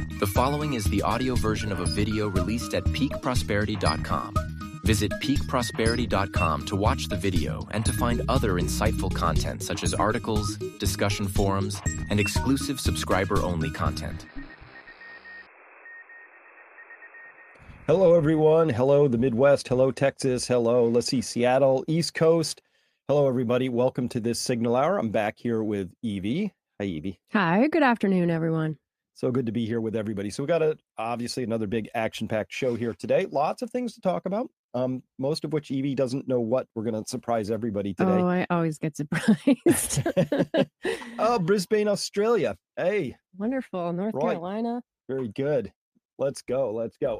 The following is the audio version of a video released at peakprosperity.com. Visit peakprosperity.com to watch the video and to find other insightful content such as articles, discussion forums, and exclusive subscriber-only content. Hello, everyone. Hello, the Midwest. Hello, Texas. Hello, let's see, Seattle, East Coast. Hello, everybody. Welcome to this Signal Hour. I'm back here with Evie. Hi, Evie. Hi, good afternoon, everyone. So good to be here with everybody. So we got obviously another big action-packed show here today. Lots of things to talk about. Most of which Evie doesn't know what we're going to surprise everybody today. Oh, I always get surprised. Oh, Brisbane, Australia. Hey. Wonderful. North Carolina. Very good. Let's go.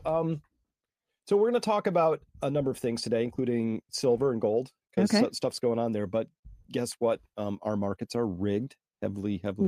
So we're going to talk about a number of things today, including silver and gold, because stuff's going on there. But guess what? Our markets are rigged, heavily rigged.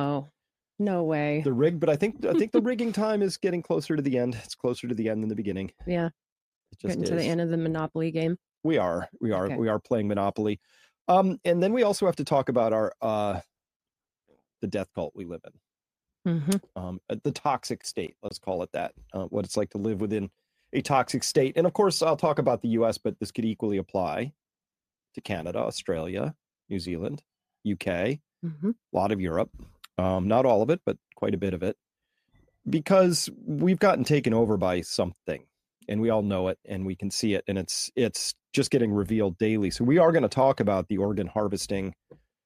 No way. They're rigged, but I think the rigging time is getting closer to the end. It's closer to the end than the beginning. Yeah. It just Getting to the end of the Monopoly game. We are playing Monopoly. And then we also have to talk about our the death cult we live in. Mm-hmm. The toxic state, let's call it that. What it's like to live within a toxic state. And of course, I'll talk about the US, but this could equally apply to Canada, Australia, New Zealand, UK, a lot of Europe. Not all of it, but quite a bit of it, because we've gotten taken over by something, and we all know it, and we can see it, and it's just getting revealed daily. So we are going to talk about the organ harvesting.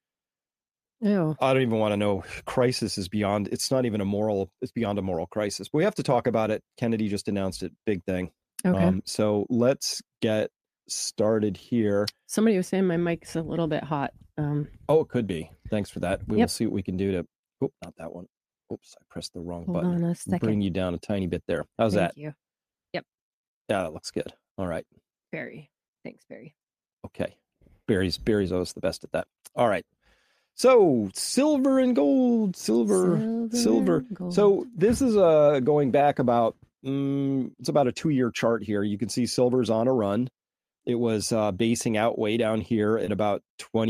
Ew. I don't even want to know. Crisis is beyond. It's not even it's beyond a moral crisis. But we have to talk about it. Kennedy just announced it. Big thing. Okay. So let's get started here. Somebody was saying my mic's a little bit hot. Oh, it could be. Thanks for that. We will see what we can do to. Oh, not that one. Oops, I pressed the wrong button. Hold on a second. Bring you down a tiny bit there. How's that? Thank you. Yep. Yeah, that looks good. All right. Barry. Thanks, Barry. Okay. Barry's always the best at that. All right. So silver and gold. Silver. And gold. So this is going back about it's about a 2-year chart here. You can see silver's on a run. It was basing out way down here at about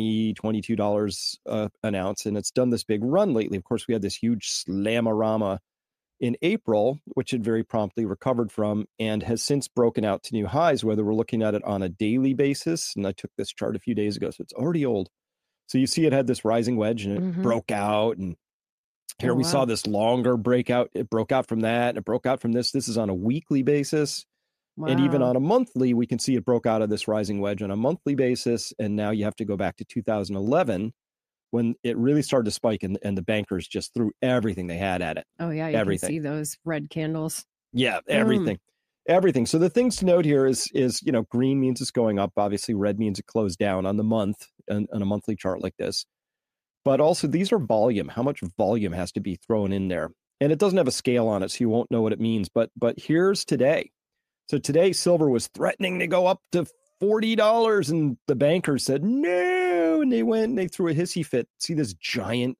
$22 an ounce, and it's done this big run lately. Of course, we had this huge slamorama in April, which it very promptly recovered from, and has since broken out to new highs, whether we're looking at it on a daily basis. And I took this chart a few days ago, so it's already old. So you see it had this rising wedge, and it broke out, and here we saw this longer breakout. It broke out from that, and it broke out from this. This is on a weekly basis. Wow. And even on a monthly, we can see it broke out of this rising wedge on a monthly basis. And now you have to go back to 2011 when it really started to spike, and the bankers just threw everything they had at it. Oh, yeah. You can see those red candles. Yeah, everything. So the things to note here is, green means it's going up. Obviously, red means it closed down on the month on a monthly chart like this. But also, these are volume. How much volume has to be thrown in there? And it doesn't have a scale on it, so you won't know what it means. But here's today. So today, silver was threatening to go up to $40, and the bankers said no, and they went and they threw a hissy fit. See this giant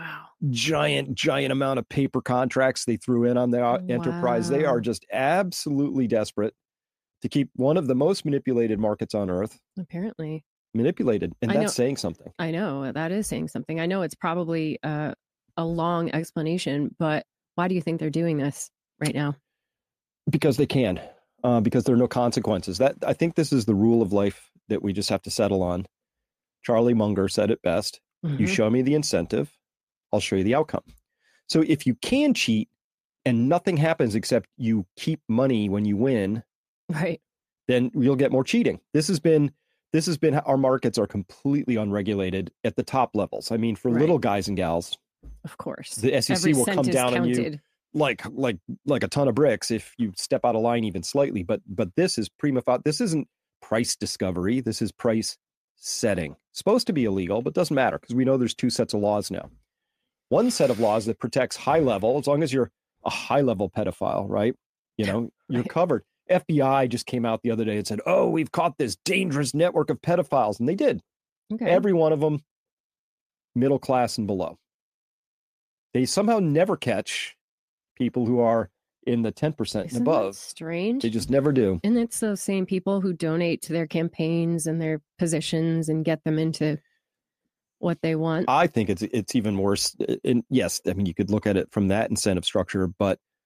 amount of paper contracts they threw in on the enterprise. They are just absolutely desperate to keep one of the most manipulated markets on earth. Apparently. Manipulated, and that's saying something. I know, that is saying something. I know it's probably a long explanation, but why do you think they're doing this right now? Because they can. Because there are no consequences. I think this is the rule of life that we just have to settle on. Charlie Munger said it best. You show me the incentive, I'll show you the outcome. So if you can cheat and nothing happens except you keep money when you win, right, then you'll get more cheating. This has been our markets are completely unregulated at the top levels. I mean, for little guys and gals, of course, the SEC will come down on you like a ton of bricks if you step out of line even slightly. But this is prima facie. This isn't price discovery. This is price setting. Supposed to be illegal, but doesn't matter because we know there's 2 sets of laws now. One set of laws that protects high level, as long as you're a high level pedophile, right? You're covered. FBI just came out the other day and said, "Oh, we've caught this dangerous network of pedophiles," and they did. Okay. Every one of them, middle class and below. They somehow never catch people who are in the 10% and above. Strange. They just never do. And it's those same people who donate to their campaigns and their positions and get them into what they want. I think it's even worse. And yes, I mean, you could look at it from that incentive structure, but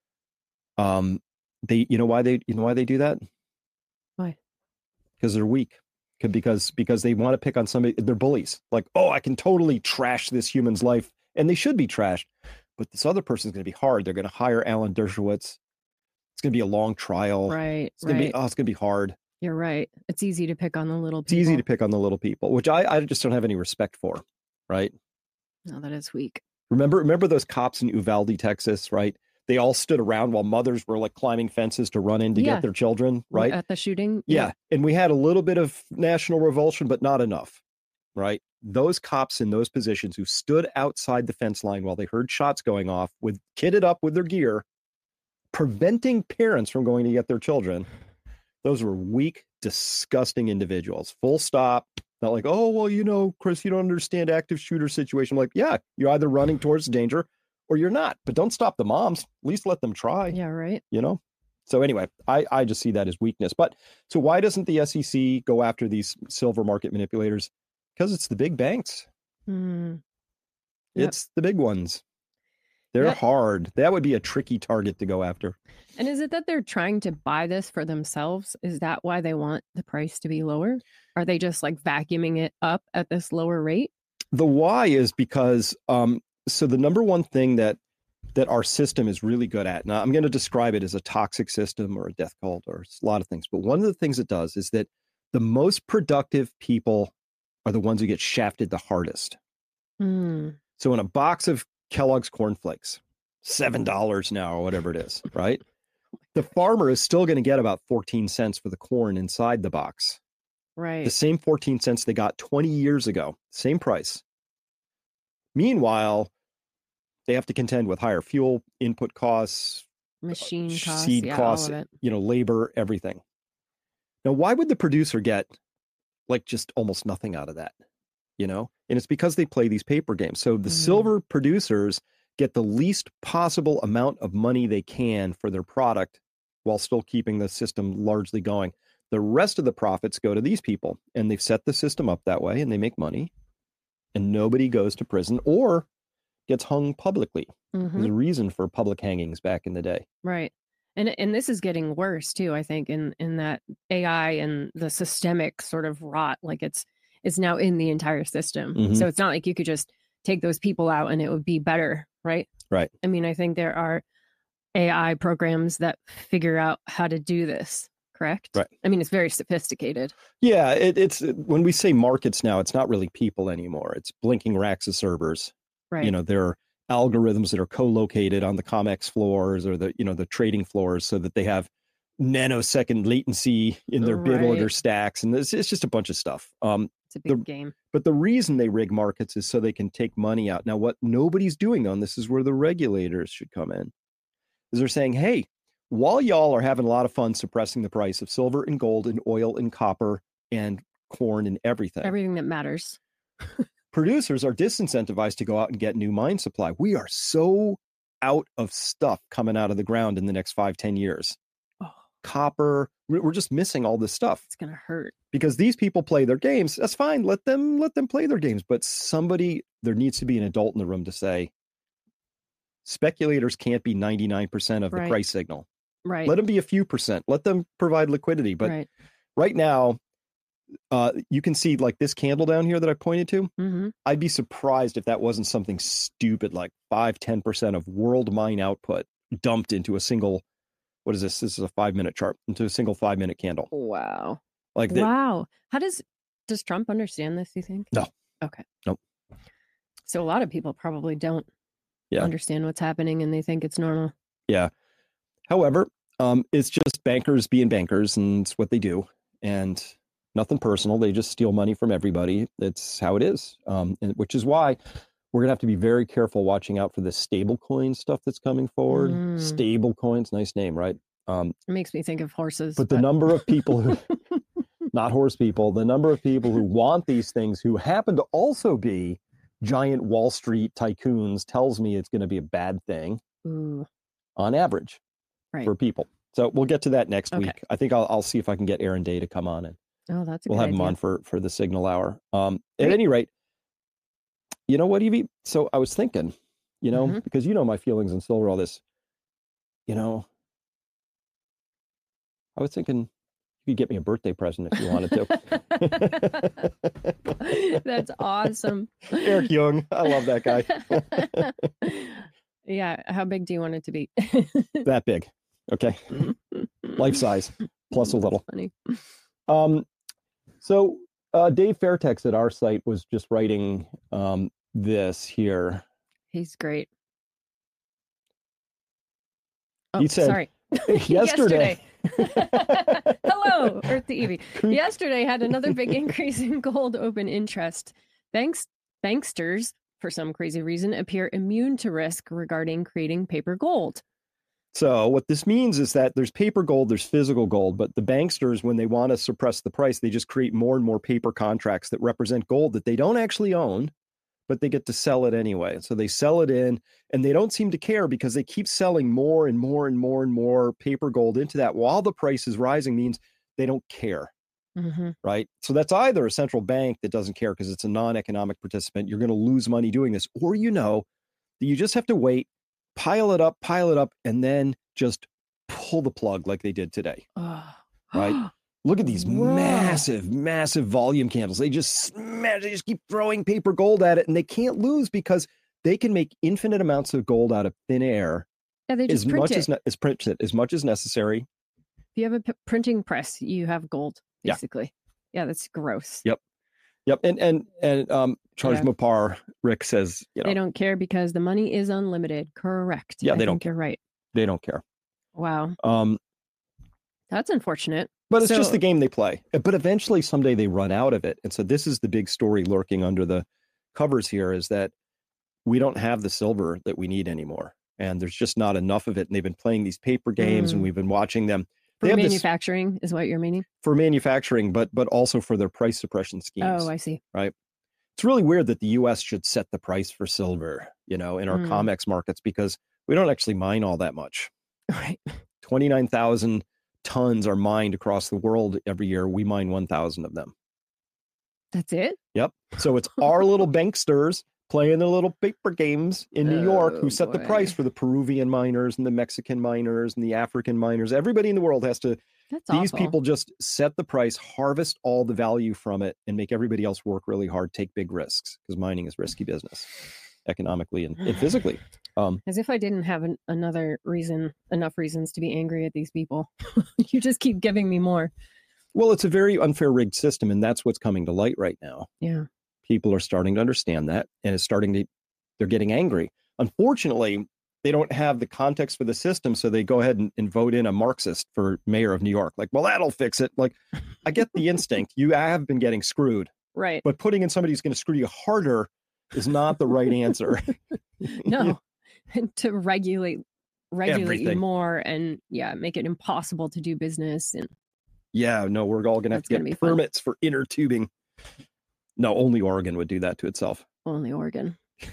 They, you know why they do that? Why? Because they're weak. Because they want to pick on somebody. They're bullies. Like, oh, I can totally trash this human's life, and they should be trashed. But this other person's going to be hard. They're going to hire Alan Dershowitz. It's going to be a long trial. Right. It's going to be hard. You're right. It's easy to pick on the little people. It's easy to pick on the little people, which I just don't have any respect for. Right. No, that is weak. Remember those cops in Uvalde, Texas, right? They all stood around while mothers were like climbing fences to run in to get their children, right? At the shooting? Yeah. And we had a little bit of national revulsion, but not enough, right? Those cops in those positions who stood outside the fence line while they heard shots going off, with kitted up with their gear, preventing parents from going to get their children. Those were weak, disgusting individuals. Full stop. Not like, oh, well, Chris, you don't understand active shooter situation. I'm like, yeah, you're either running towards danger or you're not. But don't stop the moms. At least let them try. Yeah, right. So anyway, I just see that as weakness. But so why doesn't the SEC go after these silver market manipulators? Because it's the big banks. Yep. It's the big ones. They're hard. That would be a tricky target to go after. And is it that they're trying to buy this for themselves? Is that why they want the price to be lower? Are they just like vacuuming it up at this lower rate? The why is because so the number one thing that our system is really good at, now I'm going to describe it as a toxic system or a death cult or a lot of things, but one of the things it does is that the most productive people are the ones who get shafted the hardest. So in a box of Kellogg's cornflakes, $7 now or whatever it is, right? The farmer is still going to get about 14 cents for the corn inside the box. Right. The same 14 cents they got 20 years ago, same price. Meanwhile, they have to contend with higher fuel input costs, machine costs, seed costs, all of it. Labor, everything. Now, why would the producer get like just almost nothing out of that? And it's because they play these paper games. So the silver producers get the least possible amount of money they can for their product while still keeping the system largely going. The rest of the profits go to these people, and they've set the system up that way, and they make money, and nobody goes to prison or gets hung publicly. There's a reason for public hangings back in the day. Right. And this is getting worse too, I think, in that AI and the systemic sort of rot, like it's now in the entire system. So it's not like you could just take those people out and it would be better, right? Right. I mean, I think there are AI programs that figure out how to do this, correct? Right. I mean, it's very sophisticated. Yeah, it's when we say markets now, it's not really people anymore. It's blinking racks of servers. Right. There are algorithms that are co-located on the COMEX floors or the trading floors so that they have nanosecond latency in their bid order stacks. And it's just a bunch of stuff. It's a big game. But the reason they rig markets is so they can take money out. Now, what nobody's doing though, and this is where the regulators should come in, is they're saying, hey, while y'all are having a lot of fun suppressing the price of silver and gold and oil and copper and corn and everything that matters, producers are disincentivized to go out and get new mine supply. We are so out of stuff coming out of the ground in the next 5-10 years. Copper, we're just missing all this stuff. It's going to hurt. Because these people play their games. That's fine. Let them play their games. But there needs to be an adult in the room to say, speculators can't be 99% of the price signal. Right. Let them be a few percent. Let them provide liquidity. But right now, you can see like this candle down here that I pointed to. I'd be surprised if that wasn't something stupid like 5-10% of world mine output dumped into a single, what is this? This is a 5-minute chart, into a single 5-minute candle. Wow. Wow. How does Trump understand this, you think? No. Okay. Nope. So a lot of people probably don't understand what's happening and they think it's normal. Yeah. However, it's just bankers being bankers, and it's what they do. And nothing personal. They just steal money from everybody. It's how it is. And which is why we're going to have to be very careful watching out for the stable coin stuff that's coming forward. Stable coins, nice name, right? It makes me think of horses. But the number of people who, not horse people, the number of people who want these things who happen to also be giant Wall Street tycoons tells me it's going to be a bad thing on average for people. So we'll get to that next week. I think I'll see if I can get Aaron Day to come on, and we'll have him on for the Signal Hour. At any rate, you know what, Evie? So I was thinking, because my feelings on silver, all this, I was thinking you could get me a birthday present if you wanted to. That's awesome. Eric Jung. I love that guy. Yeah. How big do you want it to be? That big. Okay. Life size plus a little. Funny. So Dave Fairtex at our site was just writing this here. He's great. He said, sorry. Yesterday. Hello, Earth to Evie. Yesterday had another big increase in gold open interest. Banksters, for some crazy reason, appear immune to risk regarding creating paper gold. So what this means is that there's paper gold, there's physical gold, but the banksters, when they want to suppress the price, they just create more and more paper contracts that represent gold that they don't actually own, but they get to sell it anyway. So they sell it in, and they don't seem to care because they keep selling more and more and more and more paper gold into that while the price is rising. Means they don't care, right? So that's either a central bank that doesn't care because it's a non-economic participant. You're going to lose money doing this, or that you just have to wait, pile it up, and then just pull the plug like they did today, right? Look at these massive volume candles. They just smash, they just keep throwing paper gold at it, and they can't lose because they can make infinite amounts of gold out of thin air. Yeah, they just print it as much as necessary. If you have a printing press, you have gold, basically. Yeah, that's gross. Yep. And Charles Mopar, Rick says, they don't care because the money is unlimited. Correct. Yeah, I think you're right. They don't care. Wow. That's unfortunate. But it's just the game they play. But eventually, someday they run out of it. And so this is the big story lurking under the covers here, is that we don't have the silver that we need anymore. And there's just not enough of it. And they've been playing these paper games, and we've been watching them. For manufacturing is what you're meaning? For manufacturing, but also for their price suppression schemes. Oh, I see. Right. It's really weird that the U.S. should set the price for silver, in our COMEX markets, because we don't actually mine all that much. Right. 29,000 tons are mined across the world every year. We mine 1,000 of them. That's it? Yep. So it's our little banksters playing their little paper games in New York who set the price for the Peruvian miners and the Mexican miners and the African miners. Everybody in the world has to. These people just set the price, harvest all the value from it, and make everybody else work really hard, take big risks, because mining is risky business, economically and physically. As if I didn't have enough reasons to be angry at these people. You just keep giving me more. Well, it's a very unfair rigged system, and that's what's coming to light right now. Yeah. People are starting to understand that, and they're getting angry. Unfortunately, they don't have the context for the system, so they go ahead and vote in a Marxist for mayor of New York. Like, well, that'll fix it. Like, I get the instinct. You have been getting screwed. Right. But putting in somebody who's going to screw you harder is not the right answer. No. To regulate everything. You more and make it impossible to do business. And we're all going to have to get permits for inner tubing. No, only Oregon would do that to itself. Only Oregon.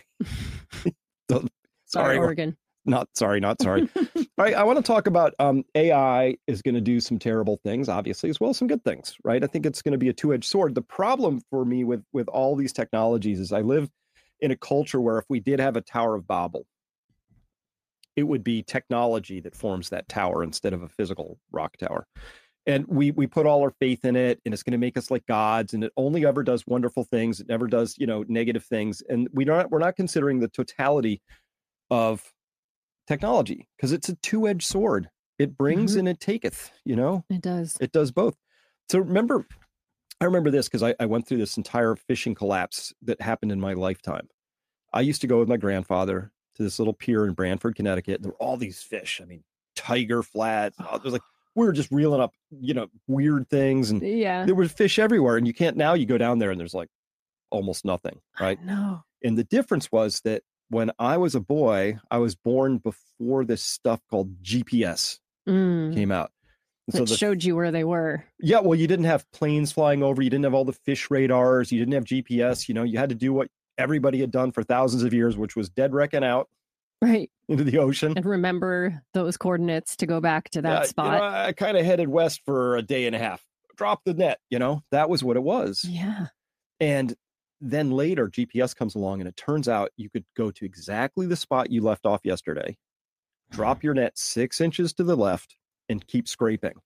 Sorry, Oregon. Not sorry. All right, I want to talk about AI is going to do some terrible things, obviously, as well as some good things, right? I think it's going to be a two-edged sword. The problem for me with all these technologies is I live in a culture where if we did have a Tower of Babel, it would be technology that forms that tower instead of a physical rock tower. And we put all our faith in it, and it's going to make us like gods, and it only ever does wonderful things. It never does, negative things. And we're not considering the totality of technology, because it's a two-edged sword. It brings and it taketh, It does. It does both. So I remember this because I went through this entire fishing collapse that happened in my lifetime. I used to go with my grandfather to this little pier in Branford, Connecticut. There were all these fish. I mean, tiger flats. We were just reeling up, weird things. And there was fish everywhere. And you go down there and there's like almost nothing, right? No. And the difference was that when I was a boy, I was born before this stuff called GPS came out. It showed you where they were. Yeah, well, you didn't have planes flying over. You didn't have all the fish radars. You didn't have GPS. You had to do what everybody had done for thousands of years, which was dead wrecking out right into the ocean. And remember those coordinates to go back to that spot. I kind of headed west for a day and a half. Drop the net, that was what it was. Yeah. And then later, GPS comes along, and it turns out you could go to exactly the spot you left off yesterday, drop your net 6 inches to the left, and keep scraping.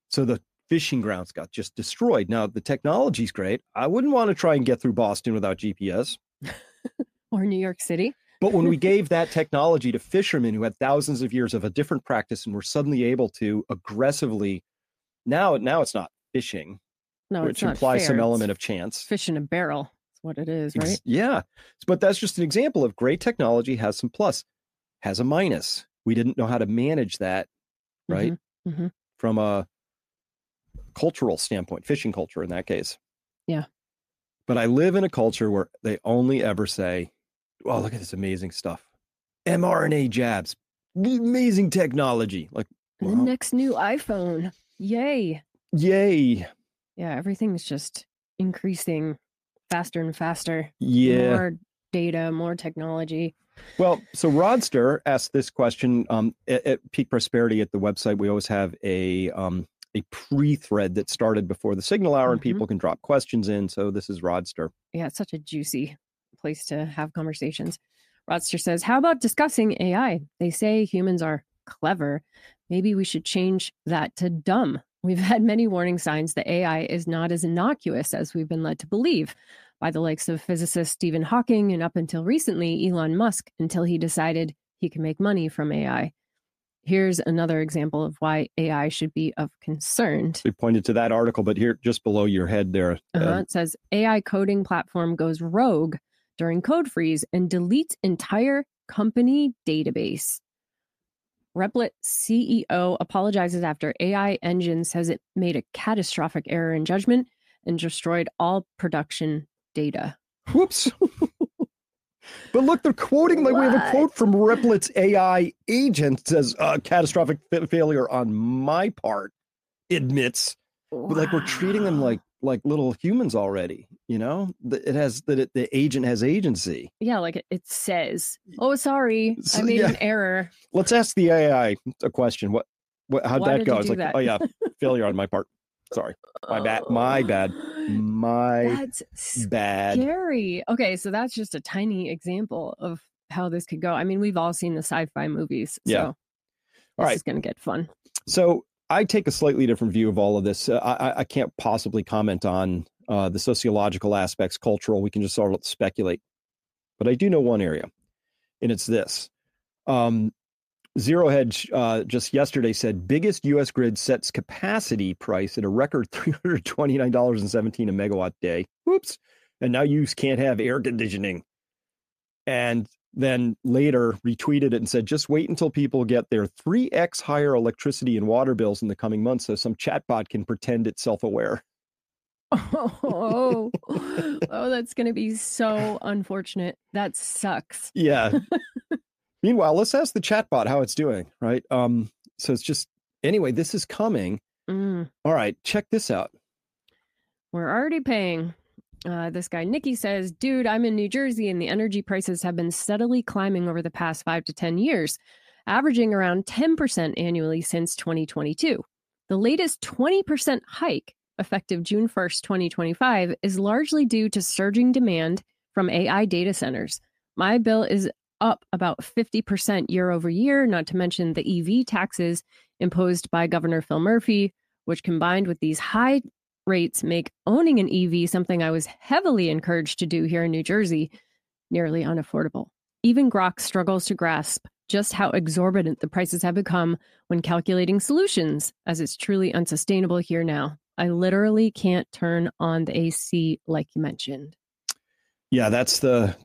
So the fishing grounds got just destroyed. Now, the technology's great. I wouldn't want to try and get through Boston without GPS. Or New York City. But when we gave that technology to fishermen who had thousands of years of a different practice and were suddenly able to aggressively, now it's not fishing, No, which it's not implies fair. some It's element of chance. fish in a barrel. That's what it is, right? Yeah. But that's just an example of great technology has some plus, has a minus. We didn't know how to manage that, right? Mm-hmm. From a cultural standpoint, fishing culture in that case. Yeah. But I live in a culture where they only ever say, oh, look at this amazing stuff. mRNA jabs, amazing technology. Like, The next new iPhone. Yay. Yay. Yeah, everything's just increasing faster and faster. Yeah. More data, more technology. Well, so Rodster asked this question at Peak Prosperity at the website. We always have a pre-thread that started before the signal hour, and people can drop questions in. So this is Rodster. Yeah, it's such a juicy place to have conversations. Rodster says, how about discussing AI? They say humans are clever. Maybe we should change that to dumb. We've had many warning signs that AI is not as innocuous as we've been led to believe by the likes of physicist Stephen Hawking and up until recently, Elon Musk, until he decided he can make money from AI. Here's another example of why AI should be of concern. We pointed to that article, but here, just below your head there. It says, AI coding platform goes rogue during code freeze and deletes entire company database. Replit CEO apologizes after AI engine says it made a catastrophic error in judgment and destroyed all production data. Whoops. But look, they're quoting, like, we have a quote from Replit's AI agent says, catastrophic failure on my part, admits. Wow. But like, we're treating them like little humans already, you know? The agent has agency. Yeah, like it says, oh, sorry, I made an error. Let's ask the AI a question. How'd that go? It's like, oh yeah, failure on my part. Sorry. My bad. That's scary. Okay, so that's just a tiny example of how this could go. I mean, we've all seen the sci-fi movies. So this is going to get fun. So I take a slightly different view of all of this. I can't possibly comment on the sociological aspects, cultural. We can just sort of speculate. But I do know one area, and it's this. Zero Hedge just yesterday said biggest U.S. grid sets capacity price at a record $329.17 a megawatt day. Whoops. And now you can't have air conditioning. And then later retweeted it and said, just wait until people get their 3x higher electricity and water bills in the coming months so some chatbot can pretend it's self-aware. Oh, that's going to be so unfortunate. That sucks. Yeah. Meanwhile, let's ask the chatbot how it's doing, right? So it's just, anyway, this is coming. All right, check this out. We're already paying. This guy, Nikki, says, dude, I'm in New Jersey and the energy prices have been steadily climbing over the past 5 to 10 years, averaging around 10% annually since 2022. The latest 20% hike, effective June 1st, 2025, is largely due to surging demand from AI data centers. My bill is up about 50% year over year, not to mention the EV taxes imposed by Governor Phil Murphy, which combined with these high rates make owning an EV something I was heavily encouraged to do here in New Jersey nearly unaffordable. Even Grok struggles to grasp just how exorbitant the prices have become when calculating solutions, as it's truly unsustainable here now. I literally can't turn on the AC like you mentioned. Yeah, that's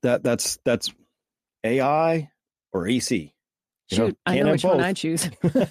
AI or AC. Shoot, I know which one I choose.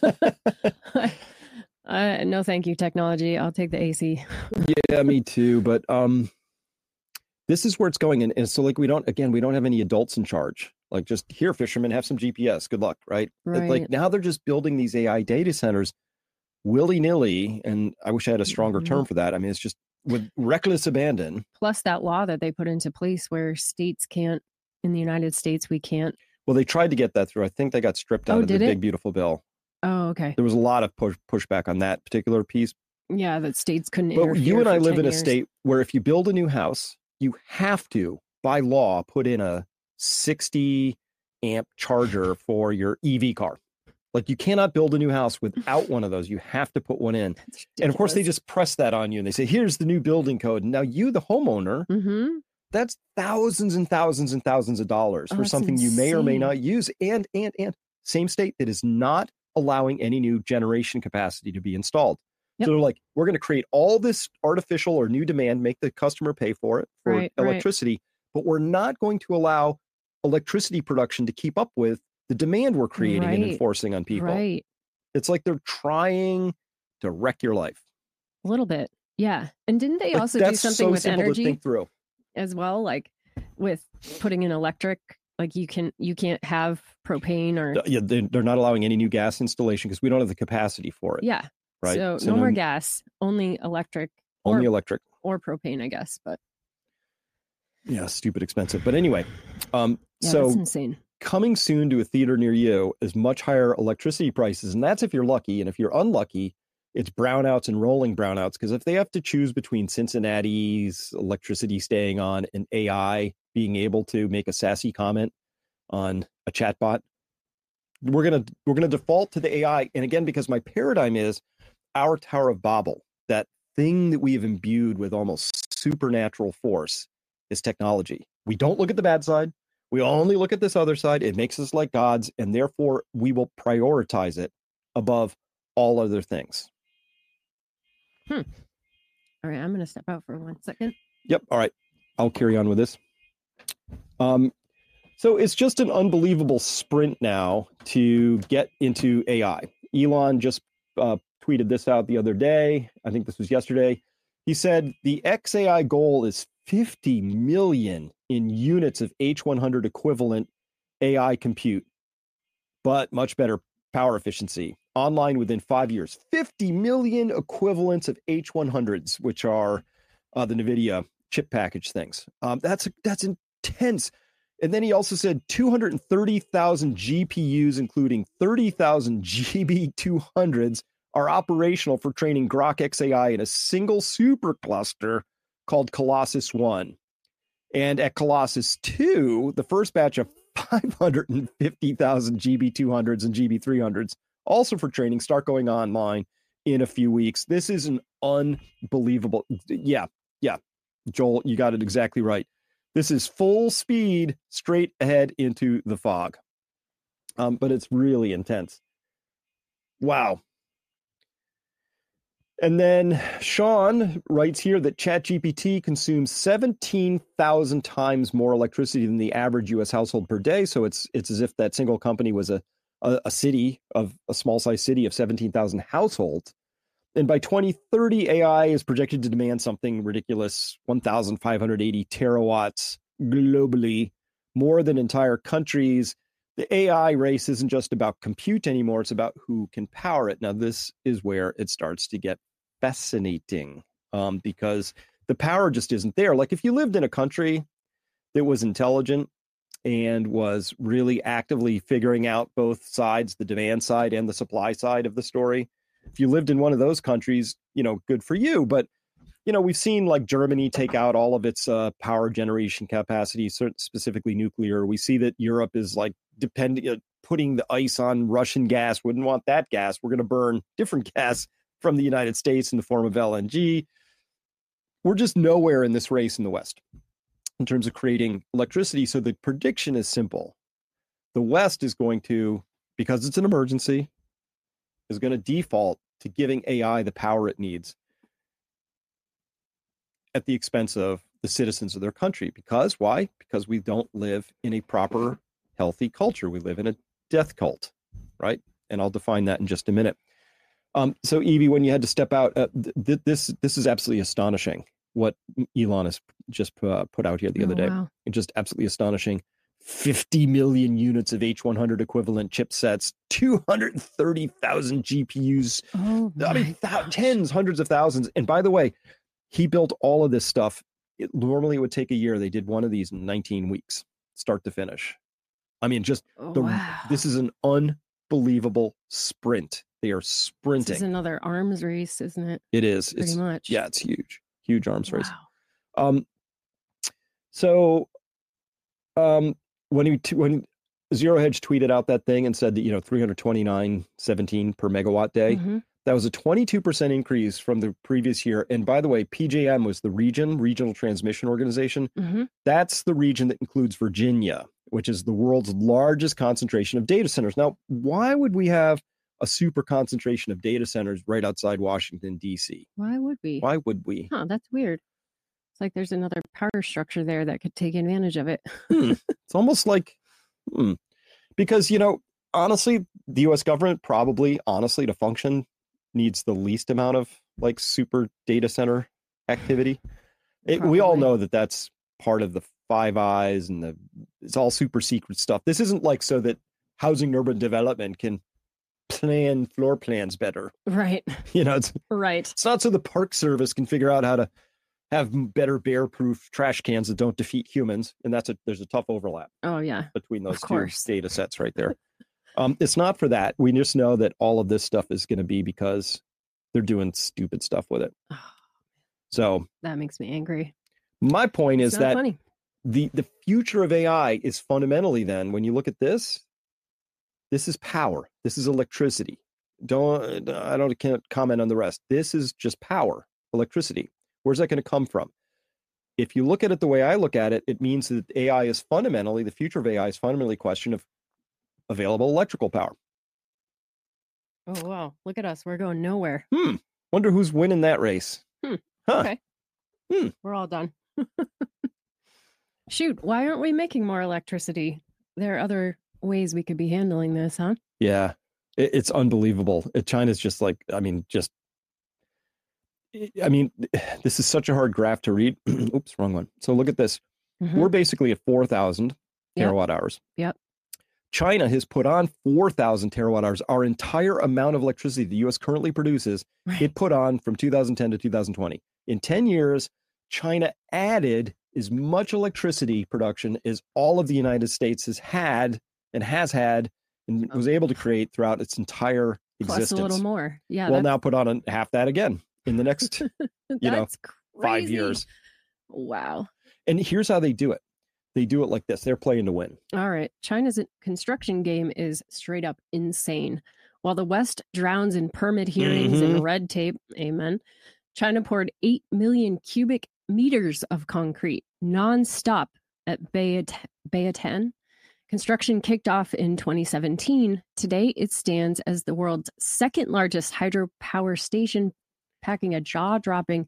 No, thank you, technology. I'll take the AC. Yeah, me too. But this is where it's going. And so like, we don't have any adults in charge. Like, just here, fishermen, have some GPS. Good luck, right? Like, now they're just building these AI data centers willy-nilly. And I wish I had a stronger term for that. I mean, it's just with reckless abandon. Plus that law that they put into place where states can't, in the United States, we can't. Well, they tried to get that through. I think they got stripped out of the big, beautiful bill. Oh, okay. There was a lot of pushback on that particular piece. Yeah, that states couldn't interfere. But you and I live in a state where if you build a new house, you have to, by law, put in a 60 amp charger for your EV car. Like you cannot build a new house without one of those. You have to put one in. And of course, they just press that on you and they say, here's the new building code. And now you, the homeowner, that's thousands and thousands and thousands of dollars for something you may or may not use. And same state that is not allowing any new generation capacity to be installed. So they're like, we're going to create all this artificial or new demand, make the customer pay for it, for electricity, but we're not going to allow electricity production to keep up with the demand we're creating and enforcing on people. It's like they're trying to wreck your life. A little bit. Yeah. And didn't they also do something with energy to think through as well? Like with putting in electric, like you can't have propane or. Yeah, they're not allowing any new gas installation because we don't have the capacity for it. Yeah. Right. So no more gas, only electric. Only electric. Or propane, I guess. But yeah, stupid expensive. But anyway, so that's insane. Coming soon to a theater near you is much higher electricity prices. And that's if you're lucky. And if you're unlucky, it's brownouts and rolling brownouts. Because if they have to choose between Cincinnati's electricity staying on and AI being able to make a sassy comment on a chatbot, we're gonna default to the AI. And again, because my paradigm is our Tower of Babel, that thing that we have imbued with almost supernatural force is technology. We don't look at the bad side. We only look at this other side. It makes us like gods, and therefore we will prioritize it above all other things. All right, I'm going to step out for 1 second. Yep. All right. I'll carry on with this. So it's just an unbelievable sprint now to get into AI. Elon just tweeted this out the other day. I think this was yesterday. He said the XAI goal is 50 million in units of H100 equivalent AI compute, but much better power efficiency. Online within 5 years. 50 million equivalents of H100s, which are the NVIDIA chip package things. That's intense. And then he also said 230,000 GPUs, including 30,000 GB200s, are operational for training Grok XAI in a single supercluster called Colossus 1. And at Colossus 2, the first batch of 550,000 GB200s and GB300s, also for training, start going online in a few weeks. This is an unbelievable. Yeah. Joel, you got it exactly right. This is full speed straight ahead into the fog. But it's really intense. Wow. And then Sean writes here that ChatGPT consumes 17,000 times more electricity than the average U.S. household per day. So it's as if that single company was a small size city of 17,000 households. And by 2030, AI is projected to demand something ridiculous, 1,580 terawatts globally, more than entire countries. The AI race isn't just about compute anymore. It's about who can power it. Now, this is where it starts to get fascinating because the power just isn't there. Like if you lived in a country that was intelligent and was really actively figuring out both sides, the demand side and the supply side of the story, if you lived in one of those countries, good for you. But, we've seen like Germany take out all of its power generation capacity, specifically nuclear. We see that Europe is like putting the ice on Russian gas. Wouldn't want that gas. We're going to burn different gas from the United States in the form of LNG. We're just nowhere in this race in the West in terms of creating electricity. So the prediction is simple. The West is going to, because it's an emergency, is going to default to giving AI the power it needs at the expense of the citizens of their country. Because why? Because we don't live in a proper, healthy culture. We live in a death cult, right? And I'll define that in just a minute. So Evie, when you had to step out, this is absolutely astonishing what Elon has just put out here the other day. Wow. It's just absolutely astonishing. 50 million units of H100 equivalent chipsets, 230,000 GPUs. Oh, I mean, tens, hundreds of thousands. And by the way, he built all of this stuff. Normally it would take a year. They did one of these in 19 weeks, start to finish. I mean, this is an unbelievable sprint. They are sprinting. This is another arms race, isn't it? It is. Pretty much. Yeah, it's huge arms race. Wow. So when Zero Hedge tweeted out that thing and said that, 329.17 per megawatt day. Mm-hmm. That was a 22% increase from the previous year. And by the way, PJM was the Regional Transmission Organization. Mm-hmm. That's the region that includes Virginia, which is the world's largest concentration of data centers. Now, why would we have a super concentration of data centers right outside Washington, D.C.? Why would we? Why would we? Huh, that's weird. It's like there's another power structure there that could take advantage of it. It's almost like, because, honestly, the U.S. government probably, honestly, to function, needs the least amount of like super data center activity. We all know that that's part of the Five Eyes and it's all super secret stuff. This isn't like so that housing and urban development can plan floor plans better. Right. It's right. It's not so the Park Service can figure out how to have better bear-proof trash cans that don't defeat humans. And there's a tough overlap. Oh yeah. Between those two data sets right there. It's not for that. We just know that all of this stuff is going to be because they're doing stupid stuff with it. So that makes me angry. My point is that funny. The future of AI is fundamentally then, when you look at this is power. This is electricity. I can't comment on the rest. This is just power, electricity. Where's that going to come from? If you look at it the way I look at it, it means that AI is fundamentally, the future of AI is fundamentally a question of available electrical power. Oh, wow. Look at us. We're going nowhere. Wonder who's winning that race. Huh. Okay. We're all done. Shoot, why aren't we making more electricity? There are other ways we could be handling this, huh? Yeah. It's unbelievable. China's just like, this is such a hard graph to read. Oops, wrong one. So look at this. Mm-hmm. We're basically at 4,000 terawatt hours. Yep. China has put on 4,000 terawatt hours. Our entire amount of electricity the U.S. currently produces, it put on from 2010 to 2020. In 10 years, China added as much electricity production as all of the United States has had and was able to create throughout its entire existence. Plus a little more. Yeah. Well, now put on half that again in the next, 5 years. Wow. And here's how they do it. They do it like this. They're playing to win. All right. China's construction game is straight up insane. While the West drowns in permit hearings and red tape, amen, China poured 8 million cubic meters of concrete nonstop at Baiyuan. Construction kicked off in 2017. Today, it stands as the world's second largest hydropower station, packing a jaw-dropping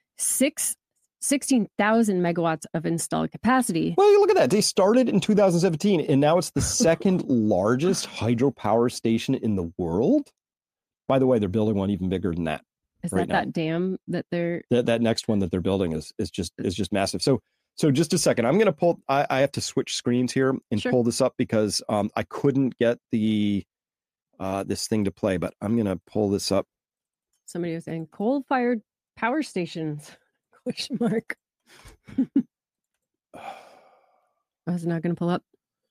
16,000 megawatts of installed capacity. Well, you look at that. They started in 2017, and now it's the second largest hydropower station in the world. By the way, they're building one even bigger than that. Is that dam that they're... That next one that they're building is just massive. So just a second. I'm going to pull... I have to switch screens here and pull this up because I couldn't get this thing to play, but I'm going to pull this up. Somebody was saying coal-fired power stations... Question mark. I was not going to pull up.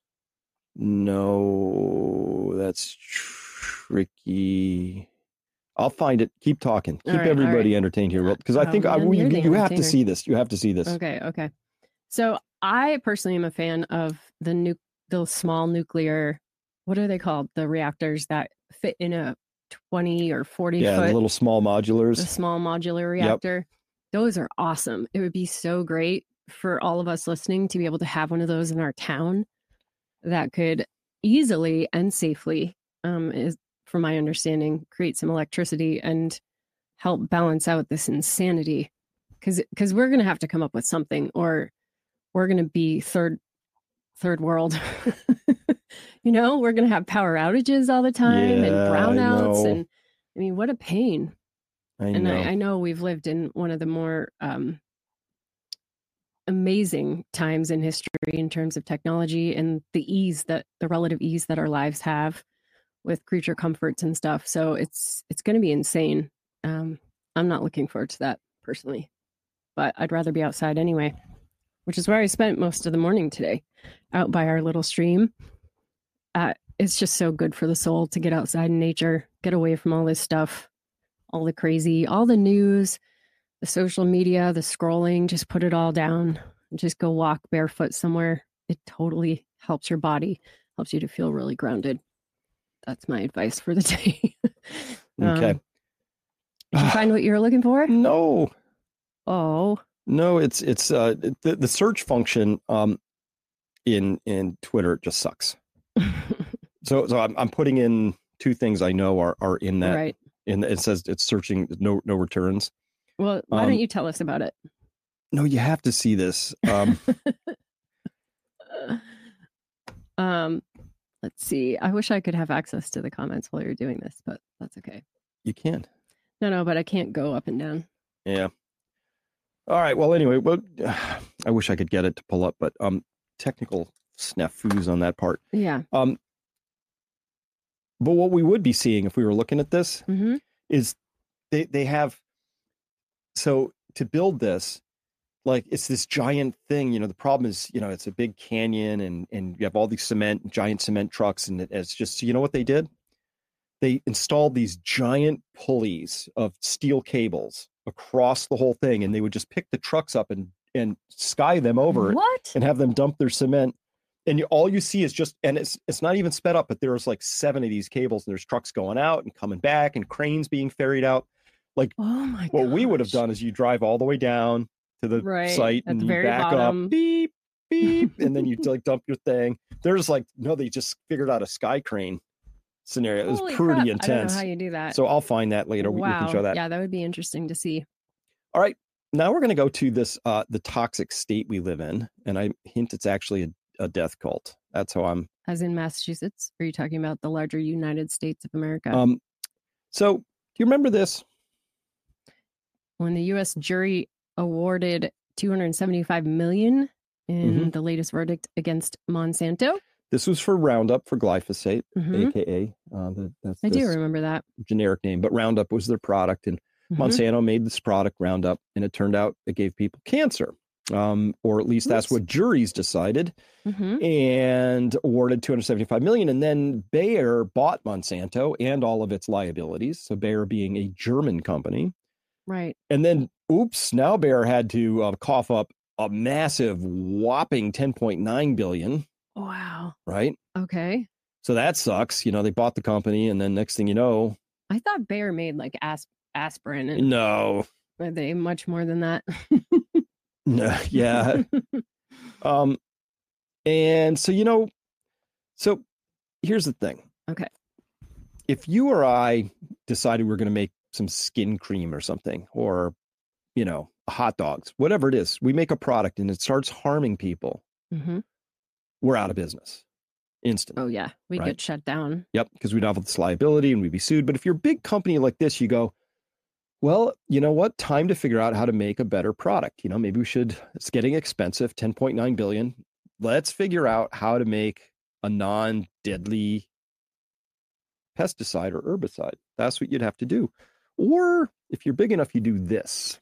No, that's tricky. I'll find it. Keep talking. Keep everybody entertained here, because I think you have to see this. You have to see this. Okay. So I personally am a fan of the small nuclear. What are they called? The reactors that fit in a 20 or 40 foot. Yeah, the little small modulars. The small modular reactor. Yep. Those are awesome. It would be so great for all of us listening to be able to have one of those in our town that could easily and safely, is from my understanding, create some electricity and help balance out this insanity. Because we're going to have to come up with something, or we're going to be third world. We're going to have power outages all the time and brownouts. And I mean, what a pain. I know we've lived in one of the more amazing times in history in terms of technology and the relative ease that our lives have with creature comforts and stuff. So it's going to be insane. I'm not looking forward to that personally, but I'd rather be outside anyway, which is where I spent most of the morning today, out by our little stream. It's just so good for the soul to get outside in nature, get away from all this stuff. All the crazy, all the news, the social media, the scrolling, just put it all down and just go walk barefoot somewhere. It totally helps your body. Helps you to feel really grounded. That's my advice for the day. Okay. Did you find what you were looking for? No. Oh. No, it's the search function in Twitter just sucks. So I'm putting in two things I know are in that. Right. It says it's searching no returns. Well, why don't you tell us about it? No, you have to see this. Let's see. I wish I could have access to the comments while you're doing this, but that's okay. You can. No, but I can't go up and down. Yeah. All right. Well, anyway, I wish I could get it to pull up, but technical snafus on that part. Yeah. But what we would be seeing if we were looking at this is they have, so to build this, like it's this giant thing, the problem is, it's a big canyon and you have all these giant cement trucks. And it's just, what they did? They installed these giant pulleys of steel cables across the whole thing. And they would just pick the trucks up and sky them over and have them dump their cement. And all you see is just, and it's not even sped up, but there's like 7 of these cables and there's trucks going out and coming back and cranes being ferried out. Like what we would have done is you drive all the way down to the site and you back bottom. Up, beep, beep, and then you like dump your thing. There's they just figured out a sky crane scenario. It was pretty intense. I don't know how you do that. So I'll find that later. Wow. We can show that. Yeah, that would be interesting to see. All right. Now we're going to go to this, the toxic state we live in. And I hint it's actually a death cult. That's how I'm. As in Massachusetts? Are you talking about the larger United States of America? So do you remember this? When the U.S. jury awarded $275 million in the latest verdict against Monsanto. This was for Roundup, for glyphosate, aka I do remember that generic name, but Roundup was their product, and Monsanto made this product Roundup, and it turned out it gave people cancer, or at least that's what juries decided, and awarded $275 million. And then Bayer bought Monsanto and all of its liabilities. So Bayer being a German company. Right. And then, oops, now Bayer had to cough up a massive whopping $10.9 billion. Wow. Right. Okay. So that sucks. They bought the company, and then next thing you know. I thought Bayer made like aspirin. And no. Are they much more than that? No. Yeah. And so, so here's the thing. Okay. If you or I decided we're going to make some skin cream or something, or, hot dogs, whatever it is, we make a product and it starts harming people. We're out of business. Instant. Oh, yeah. We get shut down. Yep. Because we'd have this liability and we'd be sued. But if you're a big company like this, you go, well, you know what? Time to figure out how to make a better product. Maybe we should, it's getting expensive, $10.9 billion. Let's figure out how to make a non-deadly pesticide or herbicide. That's what you'd have to do. Or if you're big enough, you do this.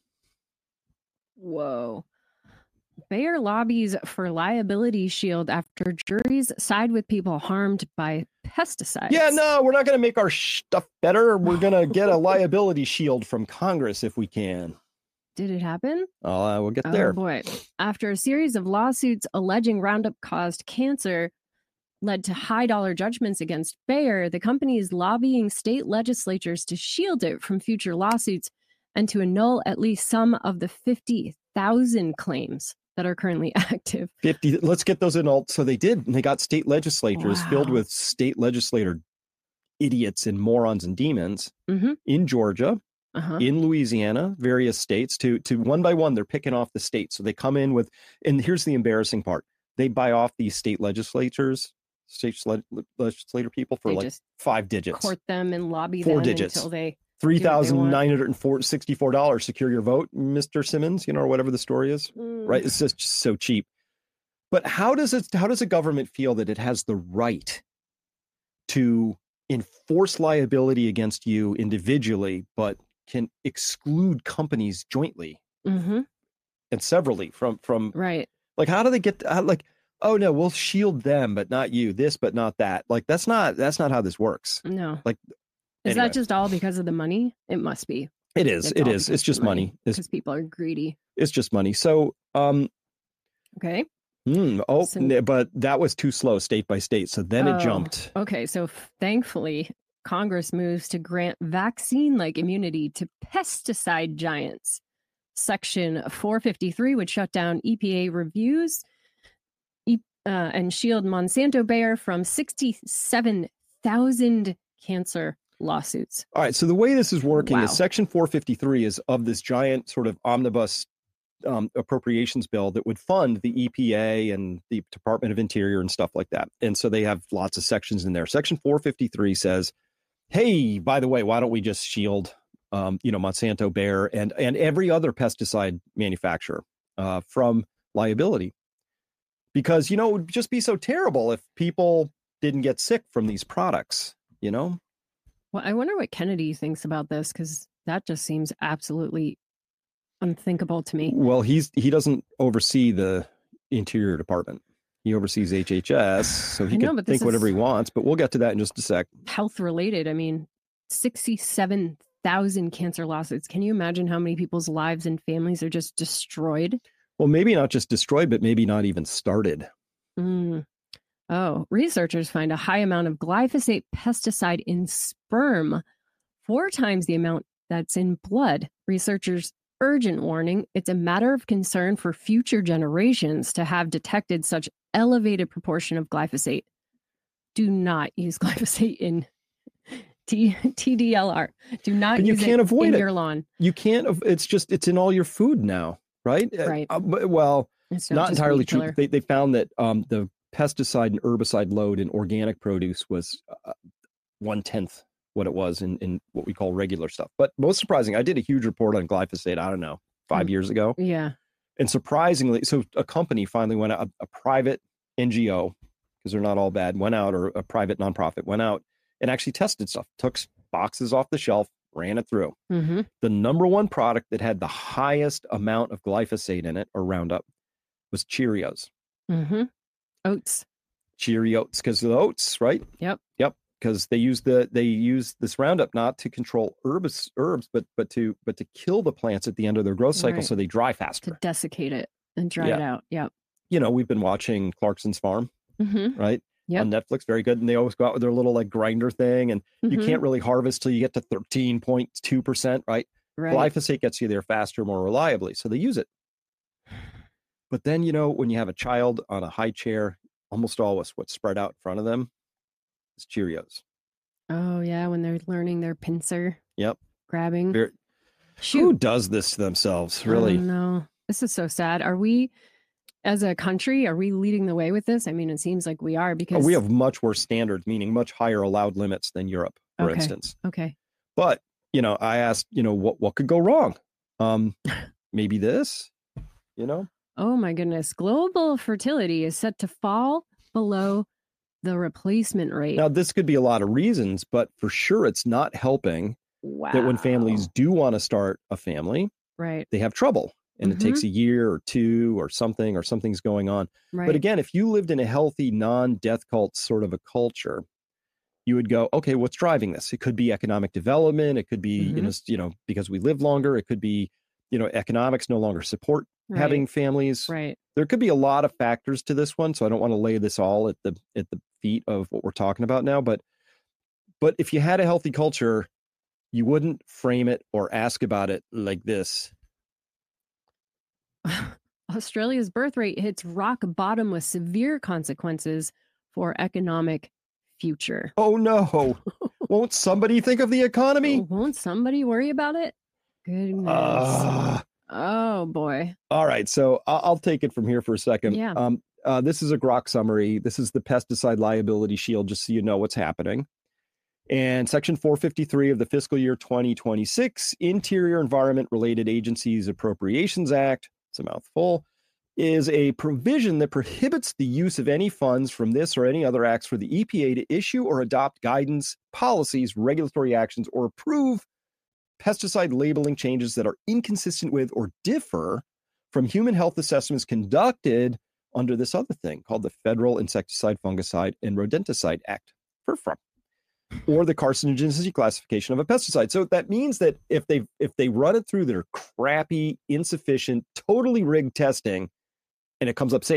Whoa. Bayer lobbies for liability shield after juries side with people harmed by pesticides. Yeah, no, we're not going to make our stuff better. We're going to get a liability shield from Congress if we can. Did it happen? We'll get there. Oh, boy. After a series of lawsuits alleging Roundup caused cancer led to high-dollar judgments against Bayer, the company is lobbying state legislatures to shield it from future lawsuits and to annul at least some of the 50,000 claims that are currently active. 50. Let's get those annulled. So they did. And they got state legislatures filled with state legislator idiots and morons and demons in Georgia, in Louisiana, various states, to one by one, they're picking off the states. So they come in with, and here's the embarrassing part. They buy off these state legislator people for like 5 digits. Court them and lobby 4 them digits. until they $3,964 secure your vote, Mr. Simmons, or whatever the story is, right? It's just so cheap. But how does a government feel that it has the right to enforce liability against you individually, but can exclude companies jointly and severally from right? Like, how do they get oh no, we'll shield them, but not you, this, but not that. Like, that's not how this works. No. Like, is that just all because of the money? It must be. It is. It's just money. Because people are greedy. It's just money. So, okay. But that was too slow state by state. So then it jumped. Okay. So thankfully, Congress moves to grant vaccine-like immunity to pesticide giants. Section 453 would shut down EPA reviews and shield Monsanto Bayer from 67,000 cancer lawsuits. All right. So the way this is working is Section 453 is of this giant sort of omnibus appropriations bill that would fund the EPA and the Department of Interior and stuff like that. And so they have lots of sections in there. Section 453 says, hey, by the way, why don't we just shield Monsanto Bayer and every other pesticide manufacturer from liability? Because, it would just be so terrible if people didn't get sick from these products, Well, I wonder what Kennedy thinks about this, because that just seems absolutely unthinkable to me. Well, he doesn't oversee the Interior Department. He oversees HHS, so he can think whatever he wants, but we'll get to that in just a sec. Health related. I mean, 67,000 cancer lawsuits. Can you imagine how many people's lives and families are just destroyed? Well, maybe not just destroyed, but maybe not even started. Oh, researchers find a high amount of glyphosate pesticide in sperm, 4 times the amount that's in blood. Researchers urgent warning, it's a matter of concern for future generations to have detected such elevated proportion of glyphosate. Do not use glyphosate in TDLR. Do not use it in your lawn. You can't. It's in all your food now, right? Right. Well, it's not entirely true. They found that the pesticide and herbicide load in organic produce was 1/10 what it was in what we call regular stuff. But most surprising, I did a huge report on glyphosate, I don't know, 5 years ago. Yeah. And surprisingly, so a company finally went out, a private NGO, because they're not all bad, went out, or a private nonprofit went out and actually tested stuff, took boxes off the shelf, ran it through. Mm-hmm. The number one product that had the highest amount of glyphosate in it, or Roundup, was Cheerios. Mm-hmm. Oats. Cheerios, because of the oats, right? Yep. Because they use this Roundup not to control herbs, but to kill the plants at the end of their growth cycle, so they dry faster. To desiccate it and dry it out. Yep. We've been watching Clarkson's Farm, right? Yep. On Netflix, very good. And they always go out with their little grinder thing, and you can't really harvest till you get to 13.2%, right? Glyphosate gets you there faster, more reliably, so they use it. But then, when you have a child on a high chair, almost always what's spread out in front of them is Cheerios. Oh, yeah, when they're learning their pincer. Yep. Grabbing. Who does this to themselves, really? No, this is so sad. Are we, as a country, leading the way with this? I mean, it seems like we are, because... we have much worse standards, meaning much higher allowed limits than Europe, for instance. Okay. But, I asked, what could go wrong? Maybe this, Oh, my goodness. Global fertility is set to fall below the replacement rate. Now, this could be a lot of reasons, but for sure it's not helping that when families do want to start a family, right, they have trouble. And it takes a year or two or something's going on. Right. But again, if you lived in a healthy, non-death cult sort of a culture, you would go, okay, what's driving this? It could be economic development. It could be, because we live longer. It could be, economics no longer support having families. Right. There could be a lot of factors to this one. So I don't want to lay this all at the feet of what we're talking about now. But if you had a healthy culture, you wouldn't frame it or ask about it like this. Australia's birth rate hits rock bottom with severe consequences for economic future. Oh, no. Won't somebody think of the economy? Won't somebody worry about it? Goodness. Oh, boy. All right. So I'll take it from here for a second. Yeah. This is a Grok summary. This is the pesticide liability shield, just so you know what's happening. And Section 453 of the fiscal year 2026 Interior Environment Related Agencies Appropriations Act, it's a mouthful, is a provision that prohibits the use of any funds from this or any other acts for the EPA to issue or adopt guidance, policies, regulatory actions, or approve pesticide labeling changes that are inconsistent with or differ from human health assessments conducted under this other thing called the Federal Insecticide, Fungicide, and Rodenticide Act, FIRFRA, or the carcinogenicity classification of a pesticide. So that means that if they run it through their crappy, insufficient, totally rigged testing, and it comes up safe,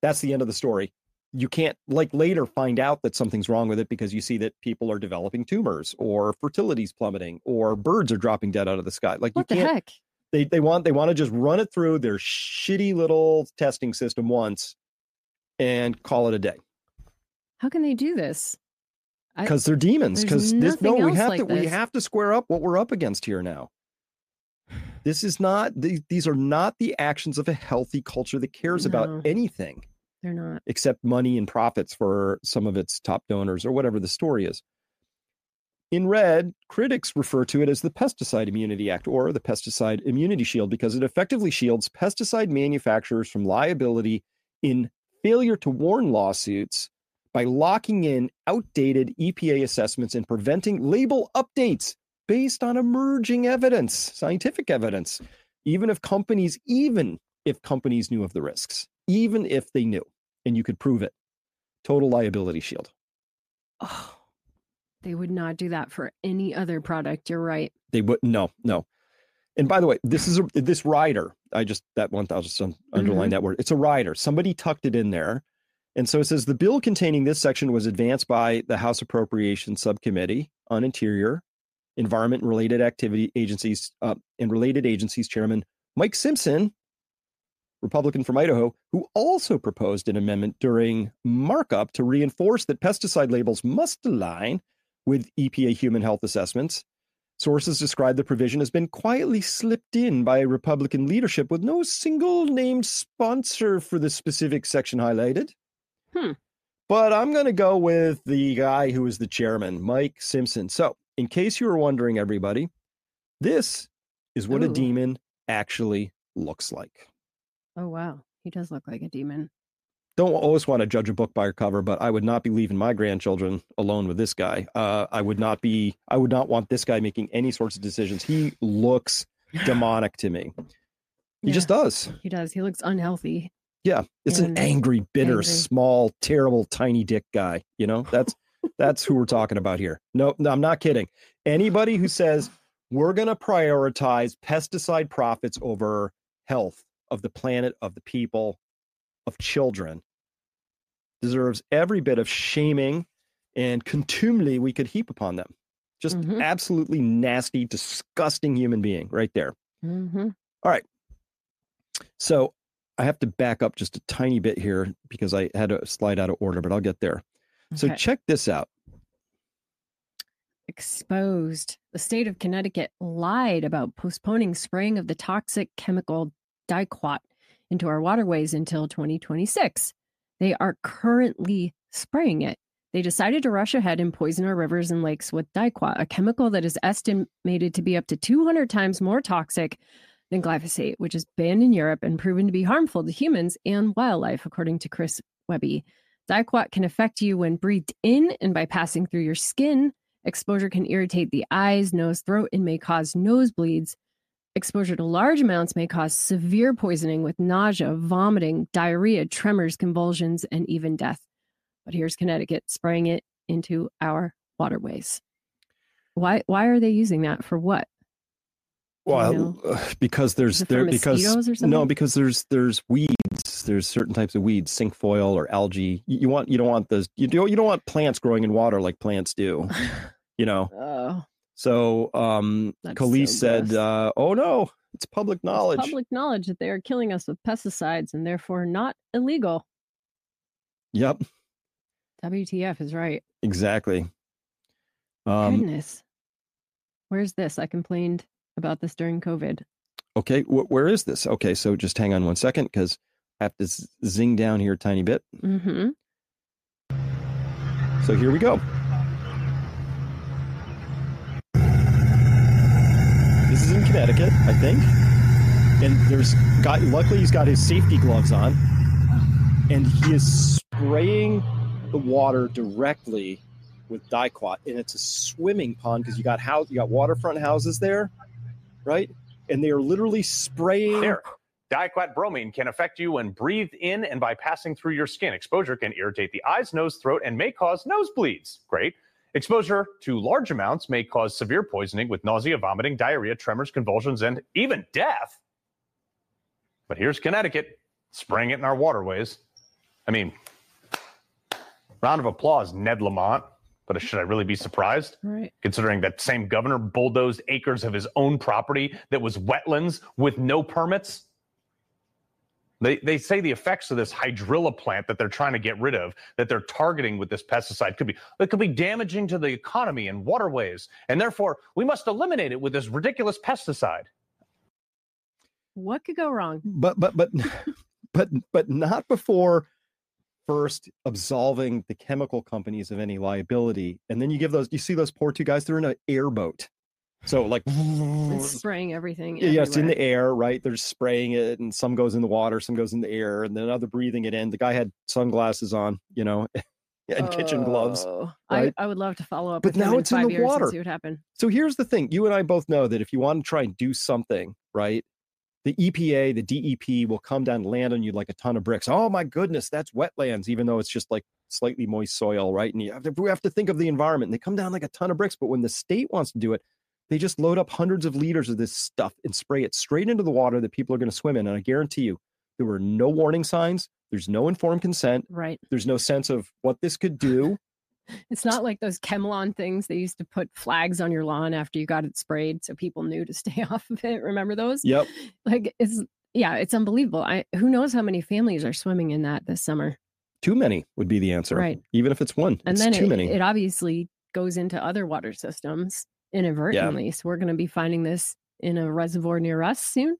That's the end of the story. You can't later find out that something's wrong with it because you see that people are developing tumors or fertility's plummeting or birds are dropping dead out of the sky. What the heck? They want to just run it through their shitty little testing system once and call it a day. How can they do this? Because they're demons. Because we have to square up what we're up against here now. These are not the actions of a healthy culture that cares about anything. They're not. Except money and profits for some of its top donors or whatever the story is. In red, critics refer to it as the Pesticide Immunity Act or the Pesticide Immunity Shield because it effectively shields pesticide manufacturers from liability in failure to warn lawsuits by locking in outdated EPA assessments and preventing label updates based on emerging evidence, scientific evidence, even if companies knew of the risks. Even if they knew, and you could prove it. Total liability shield. Oh, they would not do that for any other product. You're right. They would no. And by the way, this rider. I'll just underline that word. It's a rider. Somebody tucked it in there, and so it says the bill containing this section was advanced by the House Appropriations Subcommittee on Interior, Environment, and Related Agencies Chairman Mike Simpson, Republican from Idaho, who also proposed an amendment during markup to reinforce that pesticide labels must align with EPA human health assessments. Sources describe the provision as been quietly slipped in by Republican leadership with no single named sponsor for the specific section highlighted. But I'm going to go with the guy who is the chairman, Mike Simpson. So in case you were wondering, everybody, this is what a demon actually looks like. Oh, wow. He does look like a demon. Don't always want to judge a book by a cover, but I would not be leaving my grandchildren alone with this guy. I would not want this guy making any sorts of decisions. He looks demonic to me. He just does. He does. He looks unhealthy. Yeah. It's an angry, bitter, small, terrible, tiny dick guy. You know, that's who we're talking about here. No, I'm not kidding. Anybody who says we're going to prioritize pesticide profits over health of the planet, of the people, of children, deserves every bit of shaming and contumely we could heap upon them. Just absolutely nasty, disgusting human being right there. All right. So I have to back up just a tiny bit here because I had to slide out of order, but I'll get there. So check this out. Exposed. The state of Connecticut lied about postponing spraying of the toxic chemical Diquat into our waterways until 2026. They are currently spraying it. They decided to rush ahead and poison our rivers and lakes with Diquat, a chemical that is estimated to be up to 200 times more toxic than glyphosate, which is banned in Europe and proven to be harmful to humans and wildlife, according to Chris Webby. Diquat can affect you when breathed in and by passing through your skin. Exposure can irritate the eyes, nose, throat, and may cause nosebleeds. Exposure to large amounts may cause severe poisoning with nausea, vomiting, diarrhea, tremors, convulsions, and even death. But here's Connecticut spraying it into our waterways. Why are they using that? For what? Well, because there's mosquitoes or something? No, because there's weeds. There's certain types of weeds, cinquefoil or algae. You don't want plants growing in water like plants do. You know. Oh. So Khalees said, oh no, it's public knowledge. It's public knowledge that they are killing us with pesticides and therefore not illegal. Yep. WTF is right. Exactly. Goodness. Where's this? I complained about this during COVID. Okay, where is this? Okay, so just hang on one second because I have to zing down here a tiny bit. So here we go. This is in Connecticut, I think. And luckily he's got his safety gloves on. And he is spraying the water directly with Diquat. And it's a swimming pond because you got waterfront houses there, right? And they are literally spraying. There. Diquat bromine can affect you when breathed in and by passing through your skin. Exposure can irritate the eyes, nose, throat, and may cause nosebleeds. Great. Exposure to large amounts may cause severe poisoning with nausea, vomiting, diarrhea, tremors, convulsions, and even death. But here's Connecticut spraying it in our waterways. I mean, round of applause, Ned Lamont. But should I really be surprised? Right. Considering that same governor bulldozed acres of his own property that was wetlands with no permits? They say the effects of this hydrilla plant that they're trying to get rid of, that they're targeting with this pesticide, could be damaging to the economy and waterways. And therefore, we must eliminate it with this ridiculous pesticide. What could go wrong? But not before first absolving the chemical companies of any liability. And then you see those poor two guys, they're in an airboat. So like and spraying everything. Yeah, it's in the air, right? They're spraying it, and some goes in the water, some goes in the air, and then other breathing it in. The guy had sunglasses on, and kitchen gloves. Right? I would love to follow up. But now it's in the water. And see what happened. So here's the thing: you and I both know that if you want to try and do something, right? The EPA, the DEP will come down and land on you like a ton of bricks. Oh my goodness, that's wetlands, even though it's just like slightly moist soil, right? And we have to think of the environment. And they come down like a ton of bricks. But when the state wants to do it, they just load up hundreds of liters of this stuff and spray it straight into the water that people are going to swim in. And I guarantee you, there were no warning signs. There's no informed consent. Right. There's no sense of what this could do. It's not like those ChemLawn things. They used to put flags on your lawn after you got it sprayed so people knew to stay off of it. Remember those? Yep. Like it's unbelievable. Who knows how many families are swimming in that this summer? Too many would be the answer. Right. Even if it's one. And it's then too many. It obviously goes into other water systems inadvertently. Yeah. So we're going to be finding this in a reservoir near us soon.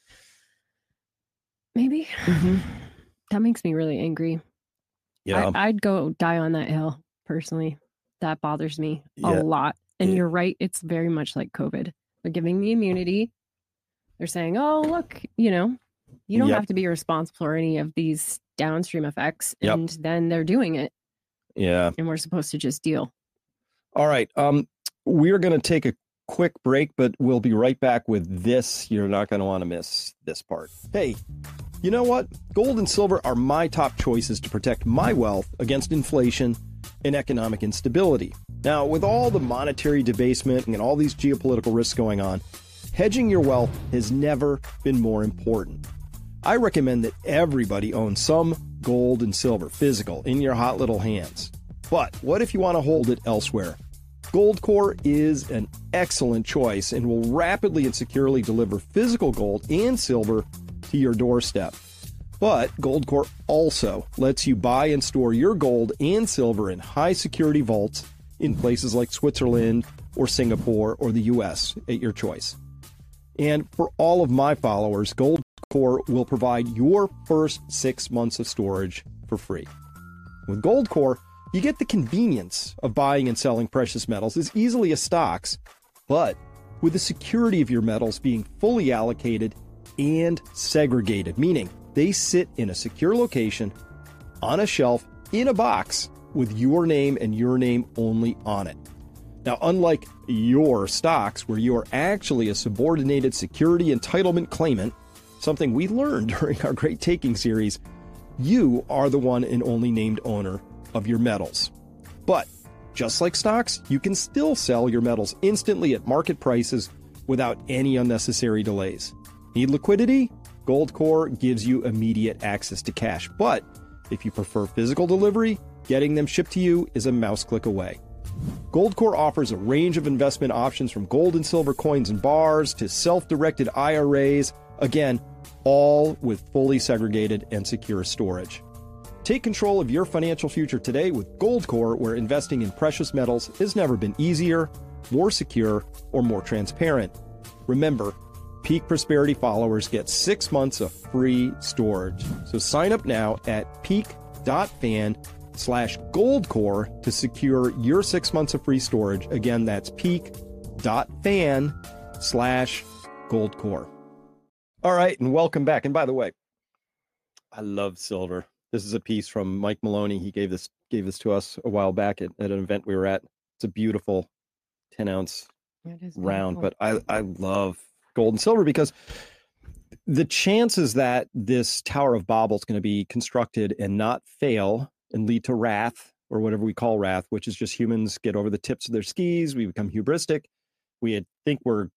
Maybe. Mm-hmm. That makes me really angry. Yeah. I'd go die on that hill. Personally, that bothers me a lot. And you're right. It's very much like COVID. They're giving me immunity. They're saying, oh, look, you don't have to be responsible for any of these downstream effects. And then they're doing it. Yeah. And we're supposed to just deal. All right. We're going to take a quick break, but we'll be right back with this. You're not going to want to miss this part. Hey, you know what? Gold and silver are my top choices to protect my wealth against inflation and economic instability. Now, with all the monetary debasement and all these geopolitical risks going on, hedging your wealth has never been more important. I recommend that everybody owns some gold and silver, physical, in your hot little hands. But what if you want to hold it elsewhere? Goldcore is an excellent choice and will rapidly and securely deliver physical gold and silver to your doorstep. But Goldcore also lets you buy and store your gold and silver in high-security vaults in places like Switzerland or Singapore or the U.S. at your choice. And for all of my followers, Goldcore will provide your first 6 months of storage for free. With Goldcore, you get the convenience of buying and selling precious metals as easily as stocks, but with the security of your metals being fully allocated and segregated, meaning they sit in a secure location, on a shelf, in a box, with your name and your name only on it. Now, unlike your stocks, where you are actually a subordinated security entitlement claimant, something we learned during our Great Taking series, you are the one and only named owner of your metals. But just like stocks, you can still sell your metals instantly at market prices without any unnecessary delays. Need liquidity? Goldcore gives you immediate access to cash. But if you prefer physical delivery, getting them shipped to you is a mouse click away. Goldcore offers a range of investment options from gold and silver coins and bars to self-directed IRAs. Again, all with fully segregated and secure storage. Take control of your financial future today with Goldcore, where investing in precious metals has never been easier, more secure, or more transparent. Remember, Peak Prosperity followers get 6 months of free storage. So sign up now at peak.fan/Goldcore to secure your 6 months of free storage. Again, that's peak.fan/Goldcore. All right, and welcome back. And by the way, I love silver. This is a piece from Mike Maloney. He gave this to us a while back at an event we were at. It's a beautiful 10-ounce round, but I love gold and silver because the chances that this Tower of Babel is going to be constructed and not fail and lead to wrath, or whatever we call wrath, which is just humans get over the tips of their skis, we become hubristic, we think we're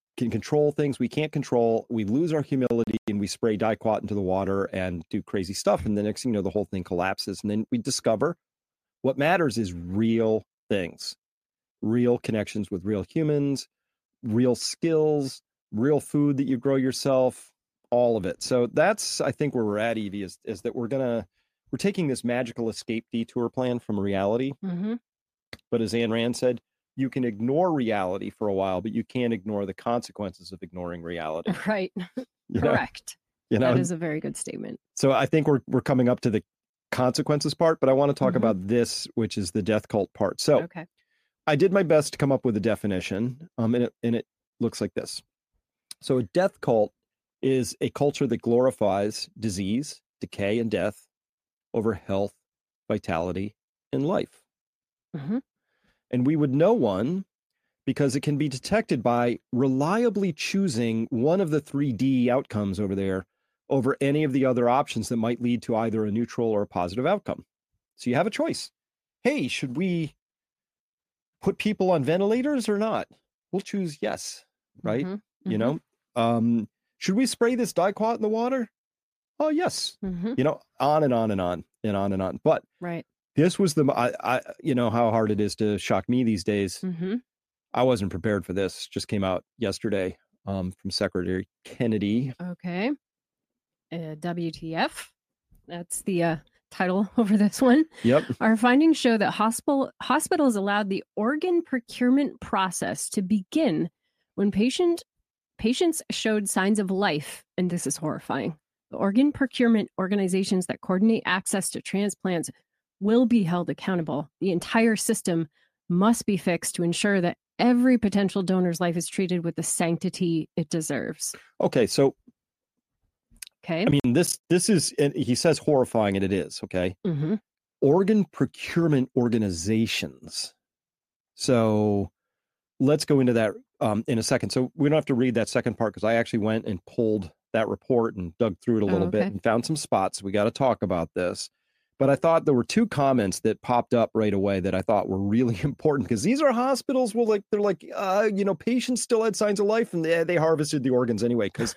can control things we can't control. We lose our humility and we spray Dicot into the water and do crazy stuff. And the next thing you know, the whole thing collapses. And then we discover what matters is real things, real connections with real humans, real skills, real food that you grow yourself, all of it. So that's, I think, where we're at, Evie, is that we're taking this magical escape detour plan from reality. Mm-hmm. But as Ayn Rand said, you can ignore reality for a while, but you can't ignore the consequences of ignoring reality. Right. Correct. That is a very good statement. So I think we're coming up to the consequences part, but I want to talk about this, which is the death cult part. So okay. I did my best to come up with a definition, and it looks like this. So a death cult is a culture that glorifies disease, decay, and death over health, vitality, and life. Mm-hmm. And we would know one because it can be detected by reliably choosing one of the 3D outcomes over there over any of the other options that might lead to either a neutral or a positive outcome. So you have a choice. Hey, should we put people on ventilators or not? We'll choose yes, right? Mm-hmm. You know, should we spray this Dicot in the water? Oh, yes. Mm-hmm. You know, on and on and on and on and on. But right. This was I you know how hard it is to shock me these days. Mm-hmm. I wasn't prepared for this. Just came out yesterday from Secretary Kennedy. Okay. WTF. That's the title over this one. Yep. Our findings show that hospitals allowed the organ procurement process to begin when patients showed signs of life, and this is horrifying. The organ procurement organizations that coordinate access to transplants will be held accountable. The entire system must be fixed to ensure that every potential donor's life is treated with the sanctity it deserves. Okay, so okay. I mean, this is, and he says horrifying, and it is, okay? Mm-hmm. Organ procurement organizations. So let's go into that in a second. So we don't have to read that second part because I actually went and pulled that report and dug through it a little bit and found some spots. We got to talk about this. But I thought there were two comments that popped up right away that I thought were really important because these are hospitals where you know, patients still had signs of life and they harvested the organs anyway because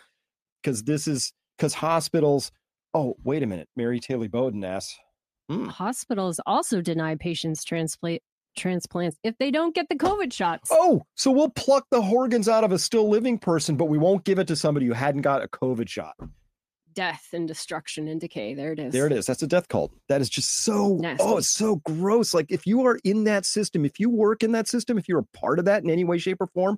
hospitals. Oh, wait a minute. Mary Taylor Bowden asks. Hospitals also deny patients transplants if they don't get the COVID shots. Oh, so we'll pluck the organs out of a still living person, but we won't give it to somebody who hadn't got a COVID shot. Death and destruction and decay. There it is. There it is. That's a death cult. That is just so, nasty. Oh, it's so gross. Like if you are in that system, if you work in that system, if you're a part of that in any way, shape, or form,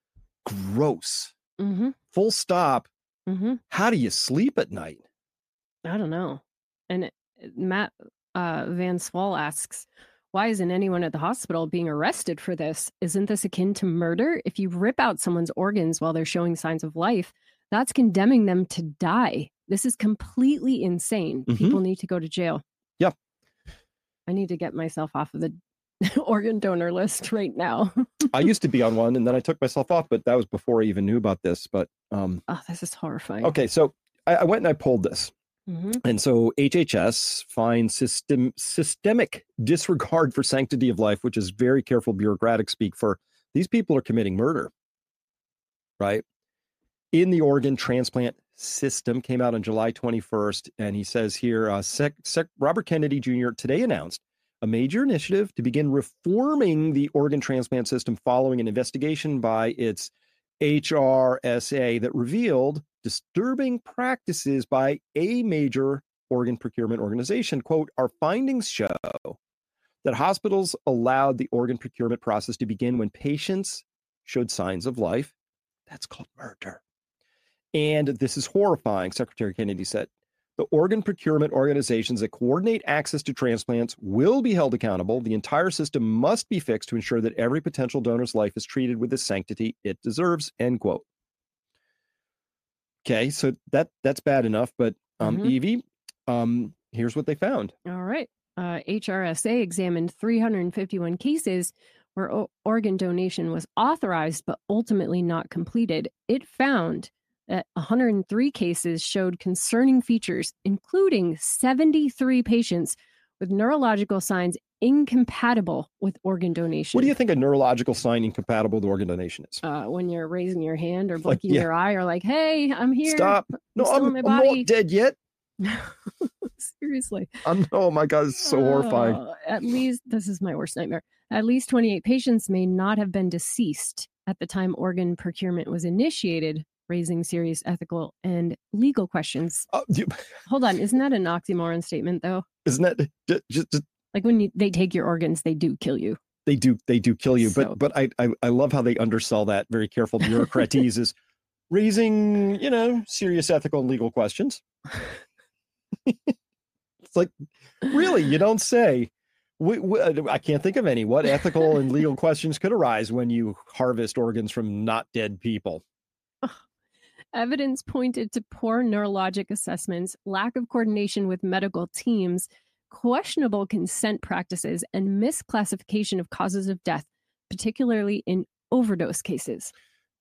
gross. Mm-hmm. Full stop. Mm-hmm. How do you sleep at night? I don't know. And Matt Van Swal asks, why isn't anyone at the hospital being arrested for this? Isn't this akin to murder? If you rip out someone's organs while they're showing signs of life, that's condemning them to die. This is completely insane. Mm-hmm. People need to go to jail. Yeah. I need to get myself off of the organ donor list right now. I used to be on one and then I took myself off, but that was before I even knew about this. But oh, this is horrifying. Okay, so I went and I pulled this. Mm-hmm. And so HHS finds systemic disregard for sanctity of life, which is very careful bureaucratic speak for these people are committing murder, right? In the organ transplant system, came out on July 21st. And he says here, Robert Kennedy Jr. today announced a major initiative to begin reforming the organ transplant system following an investigation by its HRSA that revealed disturbing practices by a major organ procurement organization. Quote, our findings show that hospitals allowed the organ procurement process to begin when patients showed signs of life. That's called murder. And this is horrifying, Secretary Kennedy said. The organ procurement organizations that coordinate access to transplants will be held accountable. The entire system must be fixed to ensure that every potential donor's life is treated with the sanctity it deserves, end quote. Okay, so that's bad enough, but Evie, here's what they found. All right. HRSA examined 351 cases where organ donation was authorized but ultimately not completed. It found that 103 cases showed concerning features, including 73 patients with neurological signs incompatible with organ donation. What do you think a neurological sign incompatible with organ donation is? When you're raising your hand or blinking your eye or like, hey, I'm here. Stop. No, I'm not dead yet. Seriously. Oh my God, it's so horrifying. At least, this is my worst nightmare. At least 28 patients may not have been deceased at the time organ procurement was initiated, raising serious ethical and legal questions. Hold on. Isn't that an oxymoron statement, though? Isn't that just like when they take your organs, they do kill you. They do kill you. So. But I love how they undersell that. Very careful bureaucraties is raising, serious ethical and legal questions. It's like, really, you don't say. I can't think of any. What ethical and legal questions could arise when you harvest organs from not dead people? Evidence pointed to poor neurologic assessments, lack of coordination with medical teams, questionable consent practices, and misclassification of causes of death, particularly in overdose cases.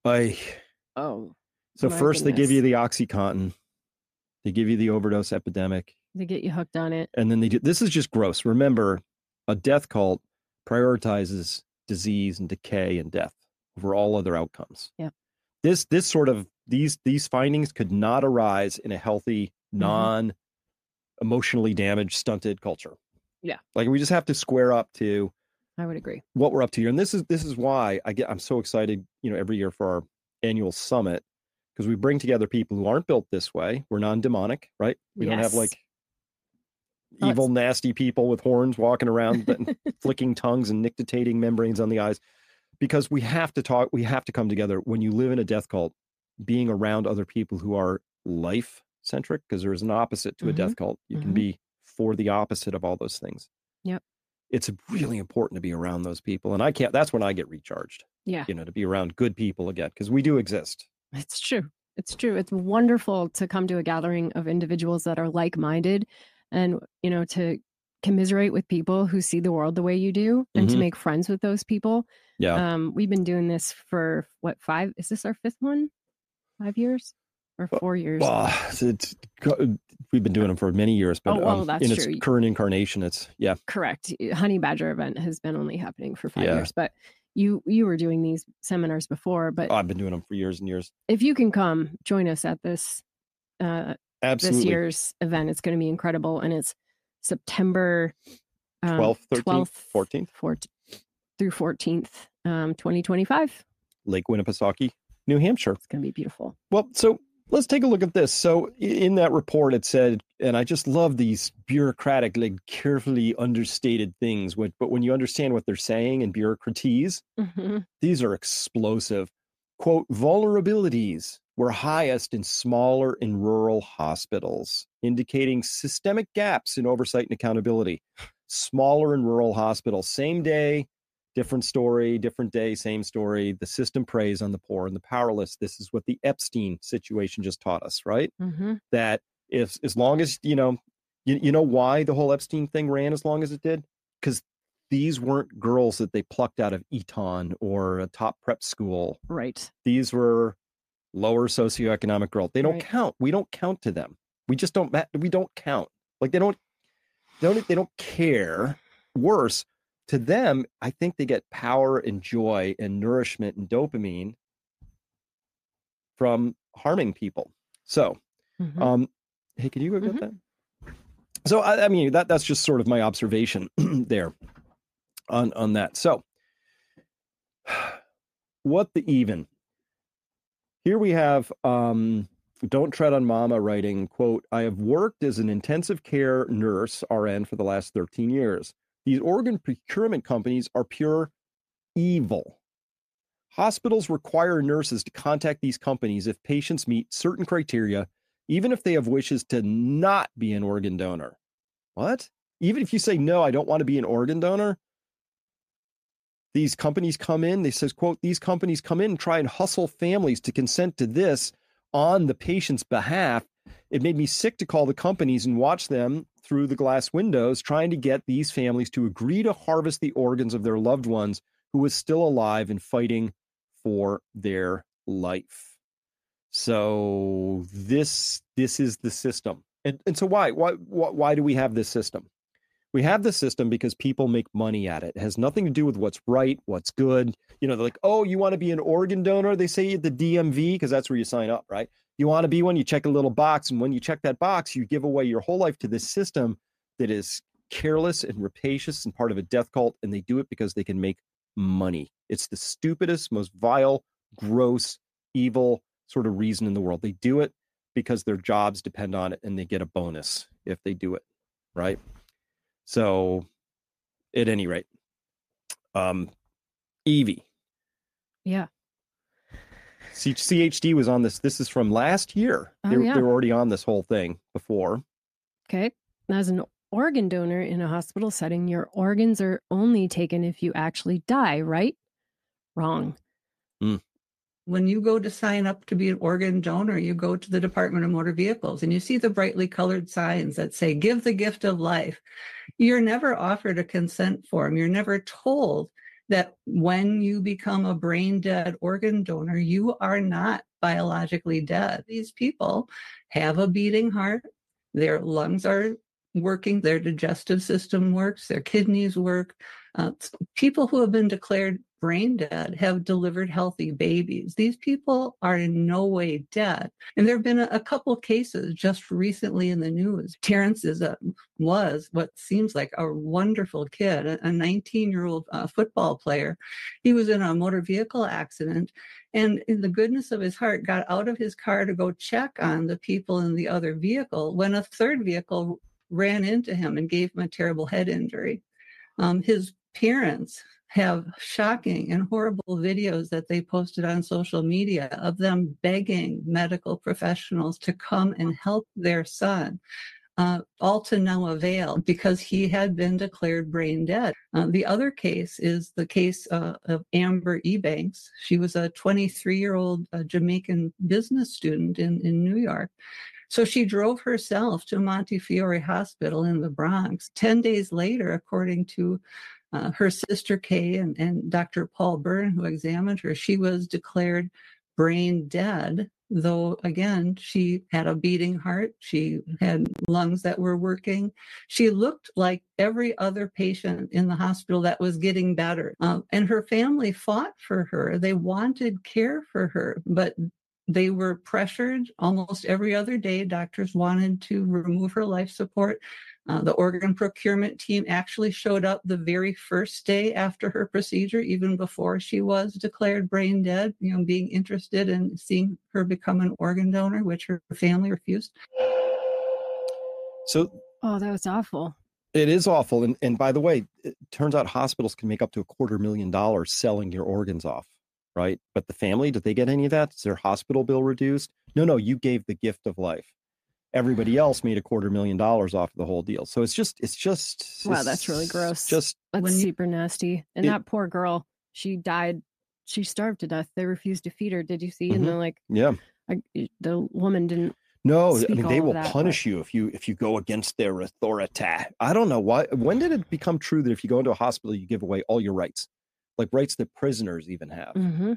So first they give you the OxyContin. They give you the overdose epidemic. They get you hooked on it. And then this is just gross. Remember, a death cult prioritizes disease and decay and death over all other outcomes. Yeah. This sort of these findings could not arise in a healthy, non-emotionally damaged, stunted culture. Yeah. Like we just have to square up to I would agree. What we're up to here. And this is why I'm so excited, every year for our annual summit, because we bring together people who aren't built this way. We're non-demonic, right? We don't have like evil, nasty people with horns walking around, flicking tongues and nictitating membranes on the eyes. Because we have to talk, we have to come together. When you live in a death cult, being around other people who are life-centric, because there's an opposite to a death cult. You can be for the opposite of all those things. Yep. It's really important to be around those people. And that's when I get recharged. Yeah. To be around good people again, because we do exist. It's true. It's true. It's wonderful to come to a gathering of individuals that are like-minded and, to commiserate with people who see the world the way you do and to make friends with those people. Yeah. We've been doing this for is this our fifth one? 5 years or 4 years? We've been doing them for many years, but that's in true. Its current incarnation, correct. Honey Badger event has been only happening for 5 years, but you were doing these seminars before, but I've been doing them for years and years. If you can come join us at this, this year's event, it's going to be incredible. And it's September 12th, 13th, 14th through 14th, 2025. Lake Winnipesaukee, New Hampshire. It's going to be beautiful. Well, so let's take a look at this. So in that report, it said, and I just love these bureaucratic, carefully understated things. But when you understand what they're saying in bureaucraties, these are explosive. Quote, vulnerabilities were highest in smaller and rural hospitals, indicating systemic gaps in oversight and accountability. Smaller and rural hospitals, same day, different story, different day, same story. The system preys on the poor and the powerless. This is what the Epstein situation just taught us, right? That if, as long as, you know why the whole Epstein thing ran as long as it did? Because these weren't girls that they plucked out of Eton or a top prep school. Right. These were lower socioeconomic girls. They don't count. We don't count to them. We just don't. We don't count. Like they don't care. Worse, to them, I think they get power and joy and nourishment and dopamine from harming people. So, hey, can you go get that? So, I mean, that's just sort of my observation there on that. So, what the even? Here we have Don't Tread on Mama writing, quote, I have worked as an intensive care nurse, RN, for the last 13 years. These organ procurement companies are pure evil. Hospitals require nurses to contact these companies if patients meet certain criteria, even if they have wishes to not be an organ donor. What? Even if you say, no, I don't want to be an organ donor? These companies come in, they says, quote, these companies come in and try and hustle families to consent to this on the patient's behalf. It made me sick to call the companies and watch them through the glass windows trying to get these families to agree to harvest the organs of their loved ones who was still alive and fighting for their life. So this is the system. And so why do we have this system? We have the system because people make money at it. It has nothing to do with what's right, what's good. You know, they're like, oh, you want to be an organ donor? They say at the DMV, because that's where you sign up, right? You want to be one, you check a little box. And when you check that box, you give away your whole life to this system that is careless and rapacious and part of a death cult. And they do it because they can make money. It's the stupidest, most vile, gross, evil sort of reason in the world. They do it because their jobs depend on it and they get a bonus if they do it, right? So at any rate, Evie. Yeah. CHD was on this. This is from last year. Oh, they were already on this whole thing before. Okay. As an organ donor in a hospital setting, your organs are only taken if you actually die, right? Wrong. When you go to sign up to be an organ donor, you go to the Department of Motor Vehicles and you see the brightly colored signs that say, give the gift of life. You're never offered a consent form. You're never told that when you become a brain dead organ donor, you are not biologically dead. These people have a beating heart. Their lungs are working. Their digestive system works. Their kidneys work. People who have been declared brain dead have delivered healthy babies. These people are in no way dead. And there have been a couple cases just recently in the news. Terrence was what seems like a wonderful kid, a 19-year-old football player. He was in a motor vehicle accident and in the goodness of his heart got out of his car to go check on the people in the other vehicle when a third vehicle ran into him and gave him a terrible head injury. His parents have shocking and horrible videos that they posted on social media of them begging medical professionals to come and help their son, all to no avail because he had been declared brain dead. The other case is the case of Amber Ebanks. She was a 23-year-old Jamaican business student in New York. So she drove herself to Montefiore Hospital in the Bronx. 10 days later, according to her sister Kay and Dr. Paul Byrne, who examined her, she was declared brain dead, though, again, she had a beating heart. She had lungs that were working. She looked like every other patient in the hospital that was getting better. And her family fought for her. They wanted care for her, but they were pressured almost every other day. Doctors wanted to remove her life support. The organ procurement team actually showed up the very first day after her procedure, even before she was declared brain dead, being interested in seeing her become an organ donor, which her family refused. So, oh, that was awful. It is awful. And by the way, it turns out hospitals can make up to $250,000 selling your organs off, right? But the family, did they get any of that? Is their hospital bill reduced? No, you gave the gift of life. Everybody else made $250,000 off of the whole deal. So it's just wow, that's really gross. That's super nasty. And that poor girl, she died. She starved to death. They refused to feed her. Did you see? Mm-hmm. And the woman didn't. No, I mean, they will punish you if you go against their authority. I don't know why. When did it become true that if you go into a hospital, you give away all your rights, like rights that prisoners even have? Mm-hmm.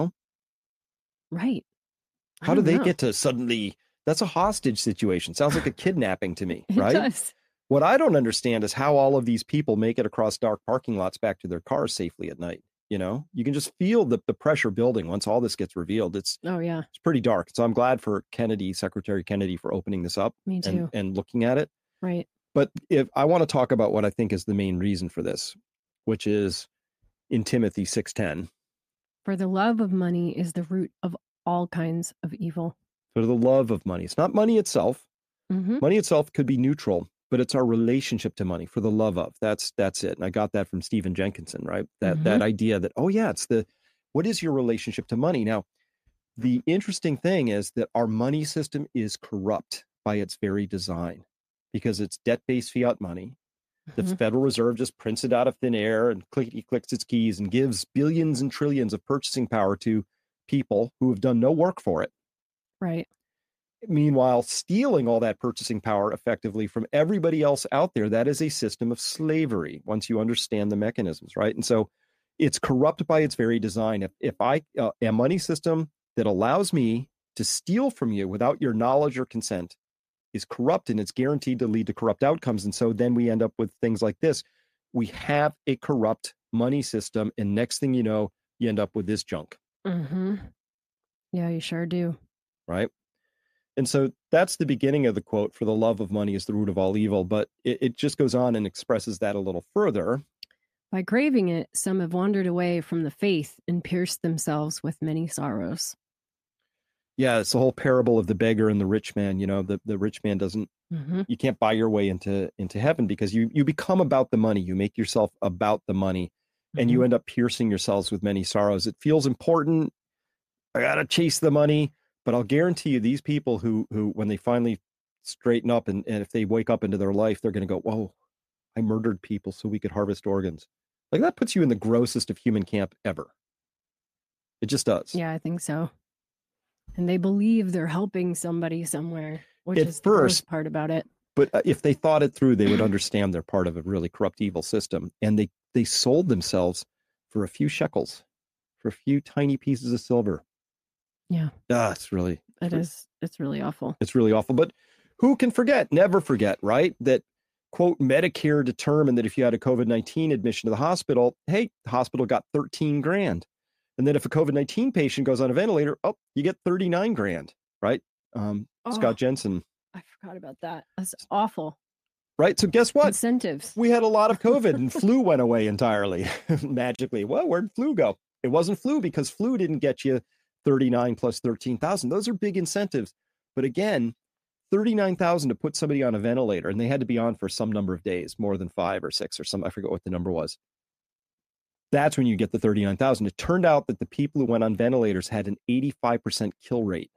Right? How do they get to suddenly? That's a hostage situation. Sounds like a kidnapping to me, right? It does. What I don't understand is how all of these people make it across dark parking lots back to their cars safely at night. You can just feel the pressure building once all this gets revealed. It's pretty dark. So I'm glad for Secretary Kennedy, for opening this up. Me too. And looking at it. Right. But if I want to talk about what I think is the main reason for this, which is in Timothy 6:10. For the love of money is the root of all kinds of evil. For the love of money. It's not money itself. Mm-hmm. Money itself could be neutral, but it's our relationship to money. For the love of. That's it. And I got that from Stephen Jenkinson, right? That idea that, it's what is your relationship to money? Now, the interesting thing is that our money system is corrupt by its very design because it's debt-based fiat money. The Federal Reserve just prints it out of thin air and clicks its keys and gives billions and trillions of purchasing power to people who have done no work for it. Right. Meanwhile, stealing all that purchasing power effectively from everybody else out there, that is a system of slavery once you understand the mechanisms, right? And so it's corrupt by its very design. If a money system that allows me to steal from you without your knowledge or consent is corrupt, and it's guaranteed to lead to corrupt outcomes. And so then we end up with things like this. We have a corrupt money system, and next thing you know, you end up with this junk. Mm-hmm. Yeah, you sure do. Right. And so that's the beginning of the quote, "For the love of money is the root of all evil." But it just goes on and expresses that a little further. By craving it, some have wandered away from the faith and pierced themselves with many sorrows. Yeah, it's the whole parable of the beggar and the rich man. You know, the rich man doesn't, you can't buy your way into heaven, because you become about the money. You make yourself about the money, and you end up piercing yourselves with many sorrows. It feels important. I got to chase the money. But I'll guarantee you, these people who when they finally straighten up and if they wake up into their life, they're going to go, whoa, I murdered people so we could harvest organs. Like, that puts you in the grossest of human camp ever. It just does. Yeah, I think so. And they believe they're helping somebody somewhere, which At is the first, worst part about it. But if they thought it through, they would understand they're part of a really corrupt, evil system. And they sold themselves for a few shekels, for a few tiny pieces of silver. Yeah. It's really, it's really awful. It's really awful. But who can forget? Never forget, right? That, quote, Medicare determined that if you had a COVID-19 admission to the hospital, hey, the hospital got $13,000. And then if a COVID-19 patient goes on a ventilator, you get $39,000, right? Scott Jensen. I forgot about that. That's awful. Right. So guess what? Incentives. We had a lot of COVID and flu went away entirely magically. Well, where'd flu go? It wasn't flu, because flu didn't get you 39 plus 13,000. Those are big incentives. But again, 39,000 to put somebody on a ventilator, and they had to be on for some number of days, more than 5 or 6 or some, I forget what the number was. That's when you get the 39,000. It turned out that the people who went on ventilators had an 85% kill rate,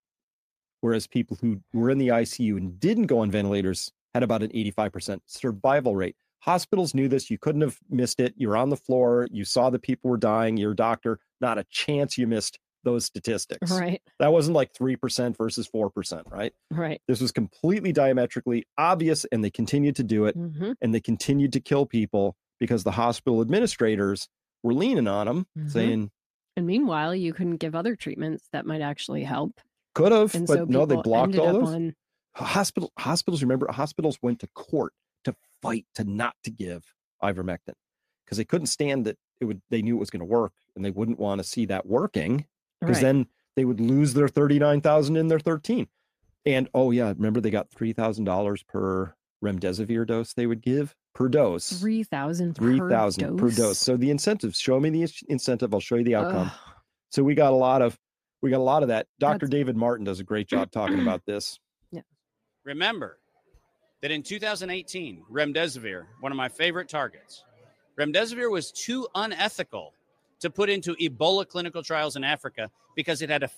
whereas people who were in the ICU and didn't go on ventilators had about an 85% survival rate. Hospitals knew this. You couldn't have missed it. You're on the floor. You saw the people were dying. You're a doctor. Not a chance you missed those statistics. Right. That wasn't like 3% versus 4%, right? Right. This was completely diametrically obvious, and they continued to do it, and they continued to kill people because the hospital administrators were leaning on them, saying... And meanwhile, you couldn't give other treatments that might actually help. Could have, and but so no, they blocked all those. on... Hospitals, remember, hospitals went to court to fight not to give ivermectin, because they couldn't stand that they knew it was going to work, and they wouldn't want to see that working, because then they would lose their 39,000 in their 13. And remember, they got $3,000 per remdesivir dose they would give per dose. 3,000 per dose. So the incentives, show me the incentive, I'll show you the outcome. So we got a lot of that. Dr. David Martin does a great job talking about this. Yeah. Remember that in 2018, remdesivir, one of my favorite targets, remdesivir was too unethical to put into Ebola clinical trials in Africa because it had a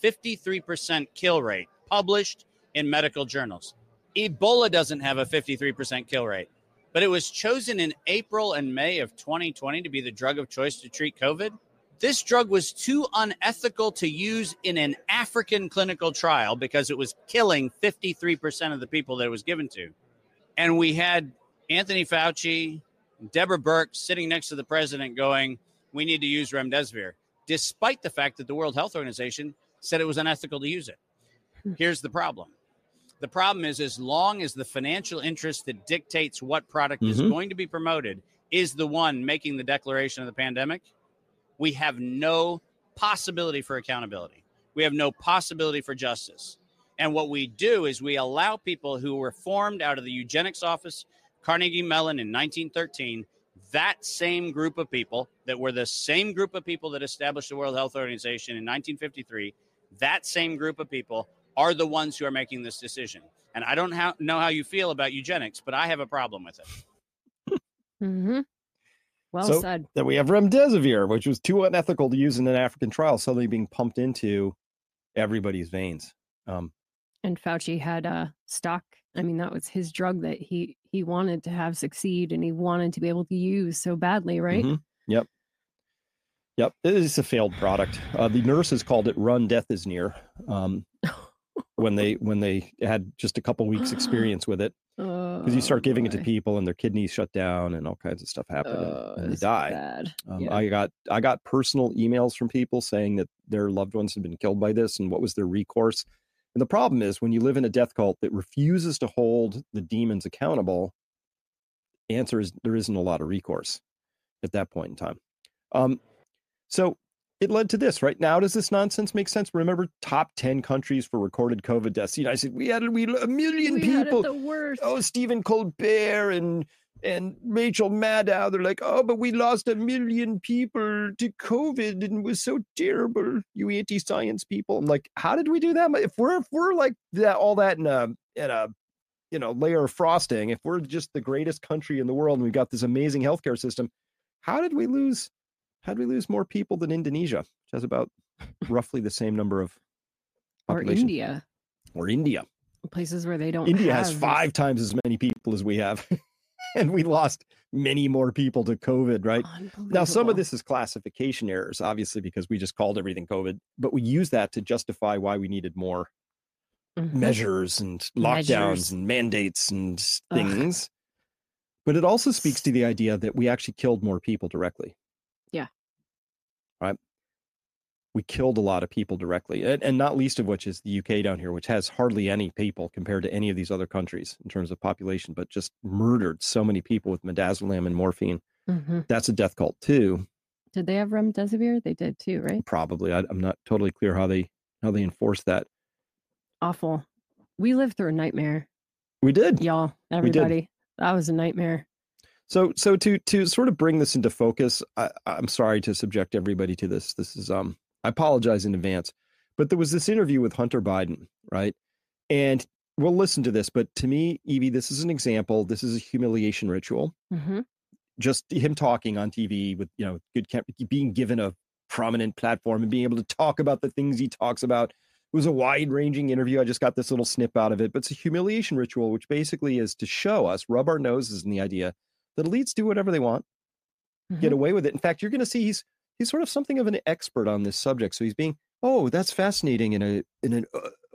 53% kill rate published in medical journals. Ebola doesn't have a 53% kill rate, but it was chosen in April and May of 2020 to be the drug of choice to treat COVID. This drug was too unethical to use in an African clinical trial because it was killing 53% of the people that it was given to. And we had Anthony Fauci, Deborah Birx sitting next to the president going, we need to use remdesivir, despite the fact that the World Health Organization said it was unethical to use it. Here's the problem. The problem is, as long as the financial interest that dictates what product is going to be promoted is the one making the declaration of the pandemic, we have no possibility for accountability. We have no possibility for justice. And what we do is we allow people who were formed out of the eugenics office, Carnegie Mellon in 1913, that same group of people that were the same group of people that established the World Health Organization in 1953, that same group of people are the ones who are making this decision. And I don't know how you feel about eugenics, but I have a problem with it. Well said. Then we have remdesivir, which was too unethical to use in an African trial, suddenly being pumped into everybody's veins. And Fauci had stock. I mean, that was his drug that he wanted to have succeed, and he wanted to be able to use so badly, right? Yep. It is a failed product. The nurses called it "Run, Death is Near." When they had just a couple weeks experience with it, because you start giving it to people and their kidneys shut down and all kinds of stuff happen and they die. I got personal emails from people saying that their loved ones had been killed by this and what was their recourse. And the problem is when you live in a death cult that refuses to hold the demons accountable, the answer is there isn't a lot of recourse at that point in time. So it led to this, right? Now, does this nonsense make sense? Remember, top 10 countries for recorded COVID deaths. The United States, we had a million people. Had it the worst. Oh, Stephen Colbert and Rachel Maddow, they're like, oh, but we lost 1 million people to COVID and it was so terrible, you anti-science people. I'm like, how did we do that? If we're like that, all that in a layer of frosting, if we're just the greatest country in the world and we've got this amazing healthcare system, how did we lose more people than Indonesia, which has about roughly the same number of population? Or India. Places where they don't. India has 5 times as many people as we have. And we lost many more people to COVID, right? Now, some of this is classification errors, obviously, because we just called everything COVID, but we use that to justify why we needed more measures and lockdowns and mandates and things. But it also speaks to the idea that we actually killed more people directly. Yeah. Right. We killed a lot of people directly, and not least of which is the UK down here, which has hardly any people compared to any of these other countries in terms of population, but just murdered so many people with midazolam and morphine. That's a death cult too. Did they have remdesivir? They did too, right? Probably. I'm not totally clear how they enforce that. Awful. We lived through a nightmare. We did. Y'all, everybody. That was a nightmare. So to sort of bring this into focus, I'm sorry to subject everybody to this. This is I apologize in advance, but there was this interview with Hunter Biden, right? And we'll listen to this, but to me, Evie, this is an example. This is a humiliation ritual. Just him talking on TV with, being given a prominent platform and being able to talk about the things he talks about. It was a wide-ranging interview. I just got this little snip out of it, but it's a humiliation ritual, which basically is to show us, rub our noses in the idea that elites do whatever they want, get away with it. In fact, you're going to see he's sort of something of an expert on this subject. So he's being, that's fascinating in an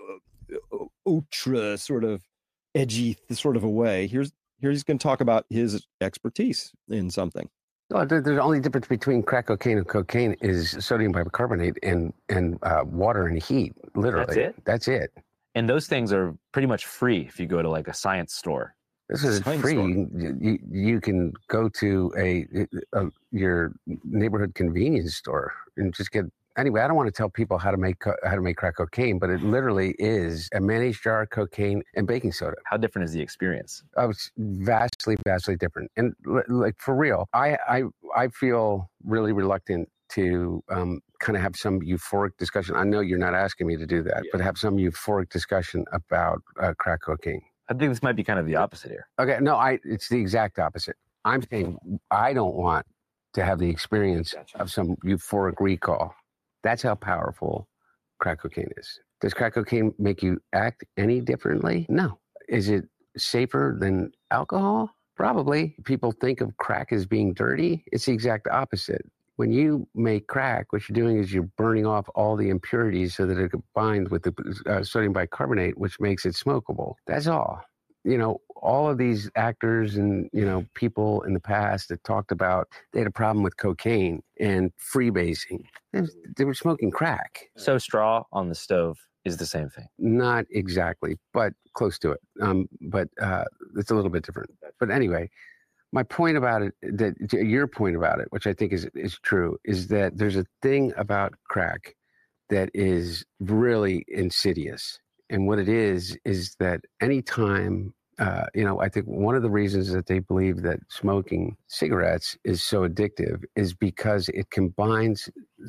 ultra sort of edgy sort of a way. Here he's going to talk about his expertise in something. Well, the only difference between crack cocaine and cocaine is sodium bicarbonate and water and heat. Literally, that's it. And those things are pretty much free if you go to like a science store. This is free. You can go to your neighborhood convenience store and just get. Anyway, I don't want to tell people how to make crack cocaine, but it literally is a mayonnaise jar, cocaine, and baking soda. How different is the experience? Oh, it's vastly different. And like for real, I feel really reluctant to kind of have some euphoric discussion. I know you're not asking me to do that, but have some euphoric discussion about crack cocaine. I think this might be kind of the opposite here. Okay, no, it's the exact opposite. I'm saying I don't want to have the experience of some euphoric recall. That's how powerful crack cocaine is. Does crack cocaine make you act any differently? No. Is it safer than alcohol? Probably. People think of crack as being dirty. It's the exact opposite. When you make crack, what you're doing is you're burning off all the impurities so that it combines with the sodium bicarbonate, which makes it smokable. That's all. All of these actors and, people in the past that talked about they had a problem with cocaine and freebasing. They were smoking crack. So straw on the stove is the same thing. Not exactly, but close to it. But it's a little bit different. But anyway, my point about it, your point about it, which I think is true, is that there's a thing about crack that is really insidious. And what it is that anytime, I think one of the reasons that they believe that smoking cigarettes is so addictive is because it combines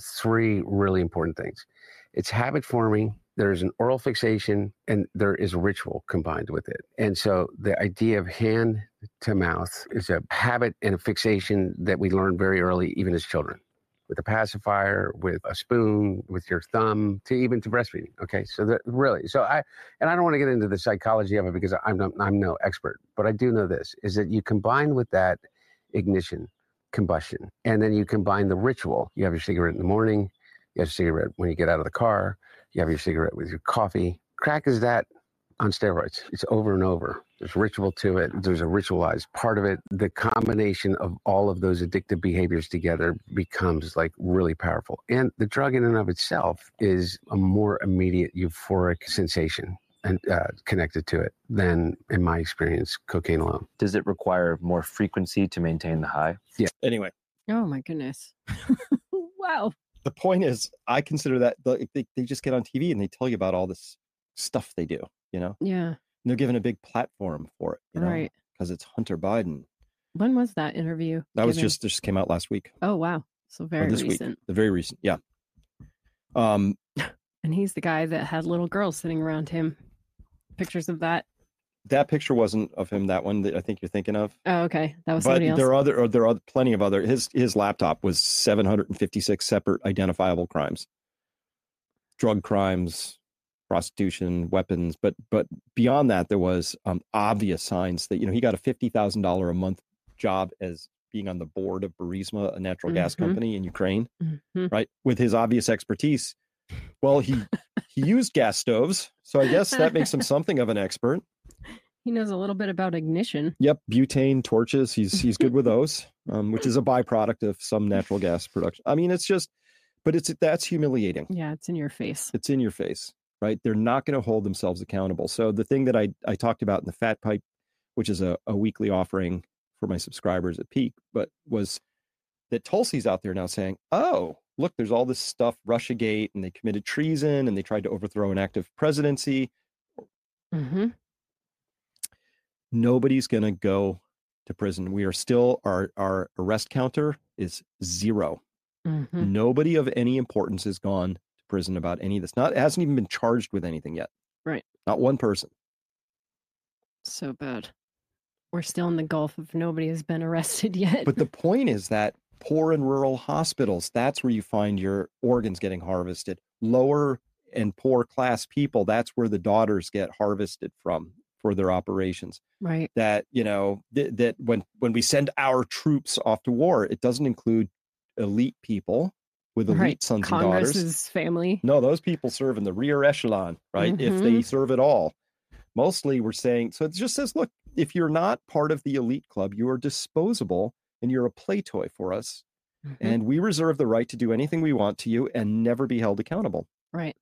3 really important things. It's habit forming, there's an oral fixation, and there is a ritual combined with it. And so the idea of hand to mouth is a habit and a fixation that we learn very early, even as children. With a pacifier, with a spoon, with your thumb, to breastfeeding. Okay, so I don't want to get into the psychology of it because I'm no expert, but I do know this is that you combine with that ignition, combustion, and then you combine the ritual. You have your cigarette in the morning, you have your cigarette when you get out of the car, you have your cigarette with your coffee. Crack is that on steroids. It's over and over. There's ritual to it. There's a ritualized part of it. The combination of all of those addictive behaviors together becomes like really powerful. And the drug in and of itself is a more immediate euphoric sensation and connected to it than, in my experience, cocaine alone. Does it require more frequency to maintain the high? Yeah. Anyway. Oh my goodness. Wow. The point is, I consider that they just get on TV and they tell you about all this stuff they do, you know? Yeah. And they're given a big platform for it, you know? Right. Because it's Hunter Biden. When was that interview? That was just came out last week. Oh, wow. So very recent. Week. The very recent. Yeah. And he's the guy that had little girls sitting around him. Pictures of that. That picture wasn't of him. That one that I think you're thinking of. Oh, okay. That was somebody else. But there are plenty of other. His laptop was 756 separate identifiable crimes, drug crimes, prostitution, weapons. But beyond that, there was obvious signs that he got a $50,000 a month job as being on the board of Burisma, a natural gas company in Ukraine, right? With his obvious expertise. Well, he used gas stoves, so I guess that makes him something of an expert. He knows a little bit about ignition. Yep, butane torches. He's good with those, which is a byproduct of some natural gas production. I mean, that's humiliating. Yeah, it's in your face. It's in your face, right? They're not going to hold themselves accountable. So the thing that I talked about in the Fat Pipe, which is a weekly offering for my subscribers at Peak, but was that Tulsi's out there now saying, oh, look, there's all this stuff, Russiagate, and they committed treason, and they tried to overthrow an active presidency. Nobody's going to go to prison. We are still, our arrest counter is 0. Nobody of any importance has gone to prison about any of this. It hasn't even been charged with anything yet. Right. Not one person. So bad. We're still in the gulf of nobody has been arrested yet. But the point is that poor and rural hospitals, that's where you find your organs getting harvested. Lower and poor class people, that's where the daughters get harvested from for their operations. Right. That, that when we send our troops off to war, it doesn't include elite people with elite sons and daughters. Congress's family. No, those people serve in the rear echelon, right? If they serve at all. Mostly we're saying, so it just says, look, if you're not part of the elite club, you are disposable and you're a play toy for us. And we reserve the right to do anything we want to you and never be held accountable. Right.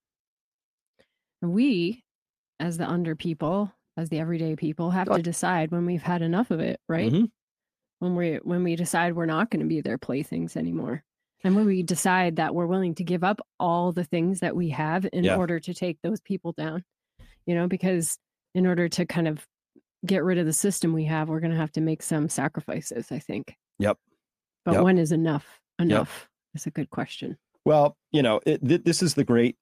We, as the under people, as the everyday people, have to decide when we've had enough of it, right? When we decide we're not going to be their playthings anymore. And when we decide that we're willing to give up all the things that we have in order to take those people down, because in order to kind of get rid of the system we have, we're going to have to make some sacrifices, I think. Yep. But when is enough? Enough is a good question. Well, this is the great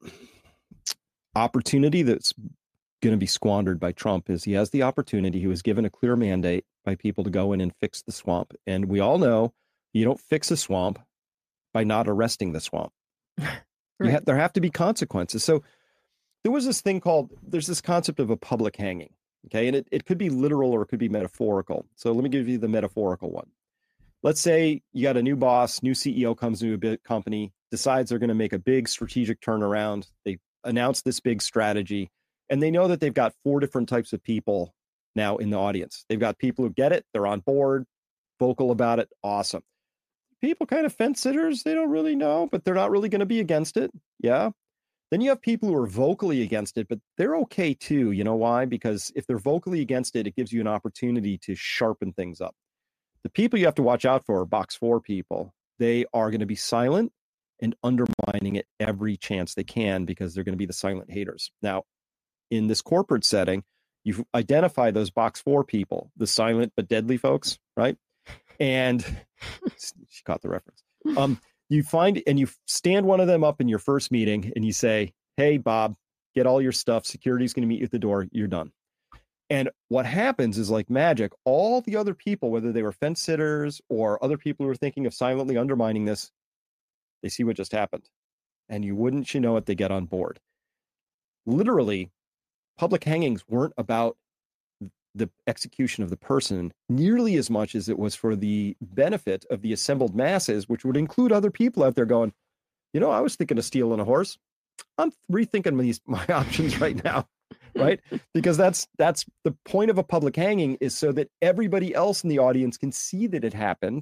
opportunity that's going to be squandered by Trump. Is he has the opportunity. He was given a clear mandate by people to go in and fix the swamp. And we all know you don't fix a swamp by not arresting the swamp. Right. There have to be consequences. So there's this concept of a public hanging. Okay. And it could be literal or it could be metaphorical. So let me give you the metaphorical one. Let's say you got a new boss, new CEO comes to a big company, decides they're going to make a big strategic turnaround. They announce this big strategy, and they know that they've got 4 different types of people now in the audience. They've got people who get it, they're on board, vocal about it, awesome. People kind of fence sitters, they don't really know, but they're not really going to be against it. Yeah. Then you have people who are vocally against it, but they're okay too. You know why? Because if they're vocally against it, it gives you an opportunity to sharpen things up. The people you have to watch out for are box 4 people. They are going to be silent and undermining it every chance they can because they're going to be the silent haters. Now, in this corporate setting, you identify those box 4 people, the silent but deadly folks, right? And she caught the reference. You find and you stand one of them up in your first meeting and you say, hey, Bob, get all your stuff. Security's going to meet you at the door. You're done. And what happens is like magic. All the other people, whether they were fence sitters or other people who were thinking of silently undermining this, they see what just happened. And you know it, they get on board. Literally, public hangings weren't about the execution of the person nearly as much as it was for the benefit of the assembled masses, which would include other people out there going, I was thinking of stealing a horse. I'm rethinking my options right now. right? Because that's the point of a public hanging, is so that everybody else in the audience can see that it happened,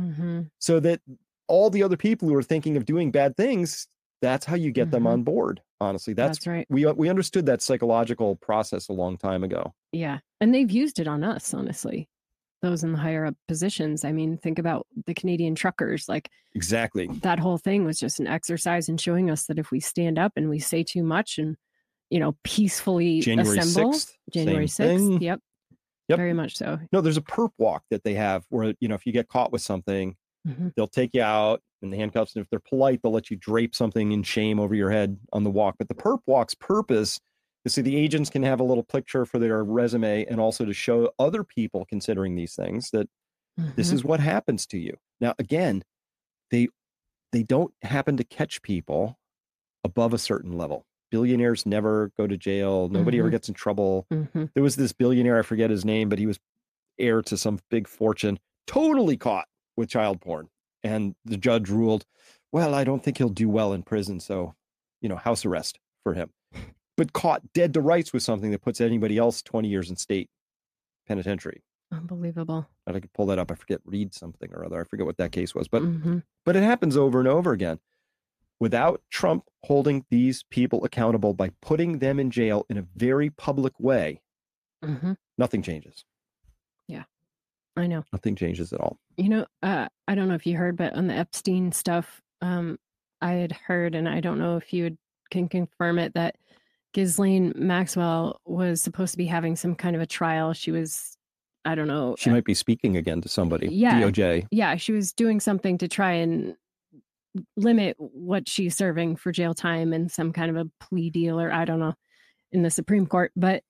so that all the other people who are thinking of doing bad things, that's how you get them on board. Honestly, that's right. We understood that psychological process a long time ago. Yeah. And they've used it on us, honestly. Those in the higher up positions. I mean, think about the Canadian truckers. Like, exactly. That whole thing was just an exercise in showing us that if we stand up and we say too much and, peacefully January assemble. 6th, January 6th. Yep. Very much so. No, there's a perp walk that they have where, if you get caught with something, they'll take you out in the handcuffs. And if they're polite, they'll let you drape something in shame over your head on the walk. But the perp walk's purpose is so the agents can have a little picture for their resume, and also to show other people considering these things that this is what happens to you. Now, again, they don't happen to catch people above a certain level. Billionaires never go to jail. Nobody ever gets in trouble. There was this billionaire, I forget his name, but he was heir to some big fortune, totally caught with child porn. And the judge ruled, well, I don't think he'll do well in prison. So, house arrest for him. But caught dead to rights with something that puts anybody else 20 years in state penitentiary. Unbelievable. And I could pull that up. I forget, read something or other. I forget what that case was. But it happens over and over again. Without Trump holding these people accountable by putting them in jail in a very public way, nothing changes. Yeah, I know. Nothing changes at all. I don't know if you heard, but on the Epstein stuff, I had heard, and I don't know if you can confirm it, that Ghislaine Maxwell was supposed to be having some kind of a trial. She was, I don't know. She might be speaking again to somebody. Yeah. DOJ. Yeah. She was doing something to try and limit what she's serving for jail time and some kind of a plea deal, or I don't know, in the Supreme Court. But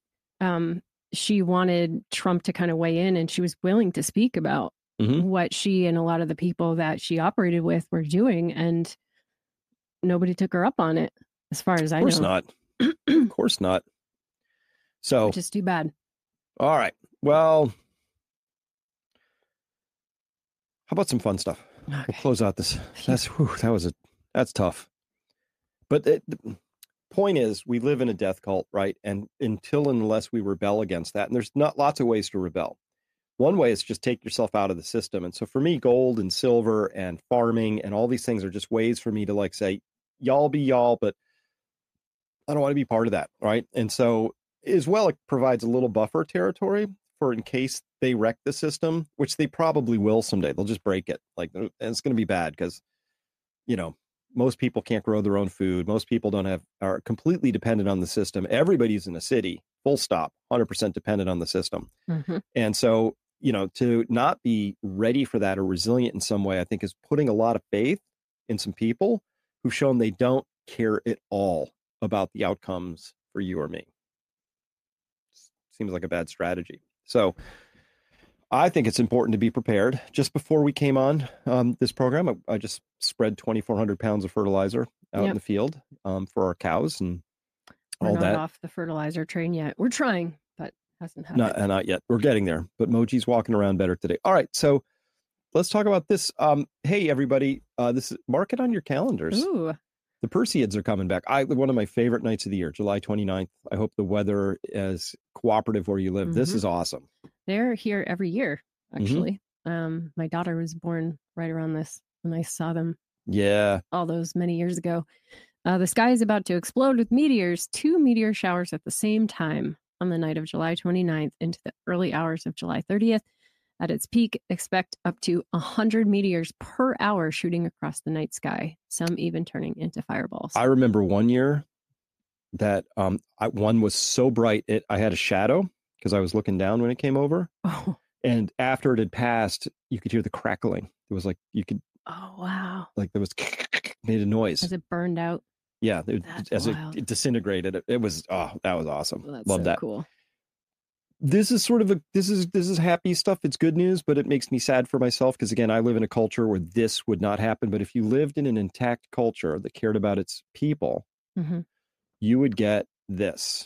she wanted Trump to kind of weigh in, and she was willing to speak about what she and a lot of the people that she operated with were doing. And nobody took her up on it, as far as I know. Of course not. Of course not. So, which is too bad. All right. Well, how about some fun stuff? Okay. We'll close out this. That's tough. But the point is, we live in a death cult, right? And unless we rebel against that, and there's not lots of ways to rebel. One way is just take yourself out of the system. And so for me, gold and silver and farming and all these things are just ways for me to say, y'all be y'all, but I don't want to be part of that, right? And so as well, it provides a little buffer territory for in case they wreck the system, which they probably will someday. They'll just break it. And it's going to be bad because, most people can't grow their own food. Most people are completely dependent on the system. Everybody's in a city, full stop, 100% dependent on the system. And so, to not be ready for that or resilient in some way, I think is putting a lot of faith in some people who've shown they don't care at all about the outcomes for you or me. Seems like a bad strategy. So I think it's important to be prepared. Just before we came on this program, I just spread 2,400 pounds of fertilizer out in the field for our cows and all that. We're not off the fertilizer train yet. We're trying, but hasn't happened. Not yet. We're getting there. But Moji's walking around better today. All right. So let's talk about this. Hey, everybody. Mark it on your calendars. Ooh. The Perseids are coming back. One of my favorite nights of the year, July 29th. I hope the weather is cooperative where you live. This is awesome. They're here every year, actually. My daughter was born right around this when I saw them. Yeah. All those many years ago. The sky is about to explode with meteors, 2 meteor showers at the same time on the night of July 29th into the early hours of July 30th. At its peak, expect up to 100 meteors per hour shooting across the night sky, some even turning into fireballs. I remember one year that one was so bright, I had a shadow because I was looking down when it came over. Oh. And after it had passed, you could hear the crackling. It was like you could. Oh, wow. Like there was made a noise. As it burned out. Yeah. It disintegrated. It was, that was awesome. Well, that's Love so that. Cool. This is sort of this is happy stuff. It's good news, but it makes me sad for myself because, again, I live in a culture where this would not happen. But if you lived in an intact culture that cared about its people, you would get this.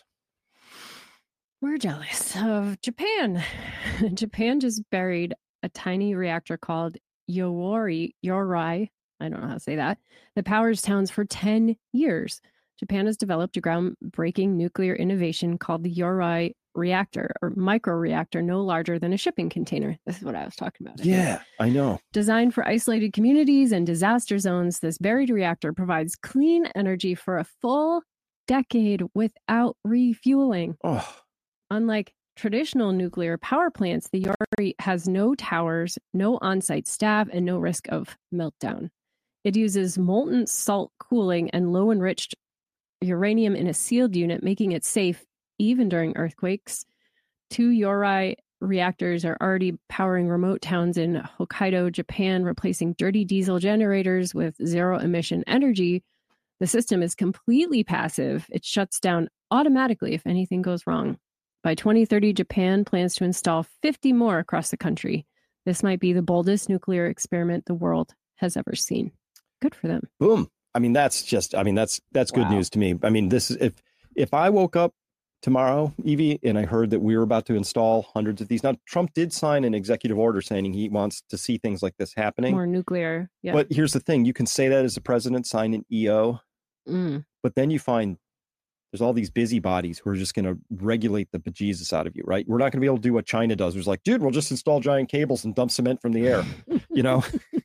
We're jealous of Japan. Japan just buried a tiny reactor called Yorai. I don't know how to say that. That powers towns for 10 years. Japan has developed a groundbreaking nuclear innovation called the Yorai reactor, or microreactor no larger than a shipping container. This is what I was talking about. Yeah, I know. Designed for isolated communities and disaster zones, this buried reactor provides clean energy for a full decade without refueling. Oh, Unlike traditional nuclear power plants, the Yori has no towers, no on-site staff, and no risk of meltdown. It uses molten salt cooling and low enriched uranium in a sealed unit, making it safe even during earthquakes. 2 Yorai reactors are already powering remote towns in Hokkaido, Japan, replacing dirty diesel generators with zero-emission energy. The system is completely passive. It shuts down automatically if anything goes wrong. By 2030, Japan plans to install 50 more across the country. This might be the boldest nuclear experiment the world has ever seen. Good for them. boom. I mean, that's good Wow. news to me. I mean, this is if I woke up tomorrow, Evie, and I heard that we were about to install hundreds of these. Now, Trump did sign an executive order saying he wants to see things like this happening. More nuclear. Yeah. But here's the thing. You can say that as a president, sign an EO, but then you find there's all these busybodies who are just going to regulate the bejesus out of you, right? We're not going to be able to do what China does. It's like, dude, we'll just install giant cables and dump cement from the air, you know?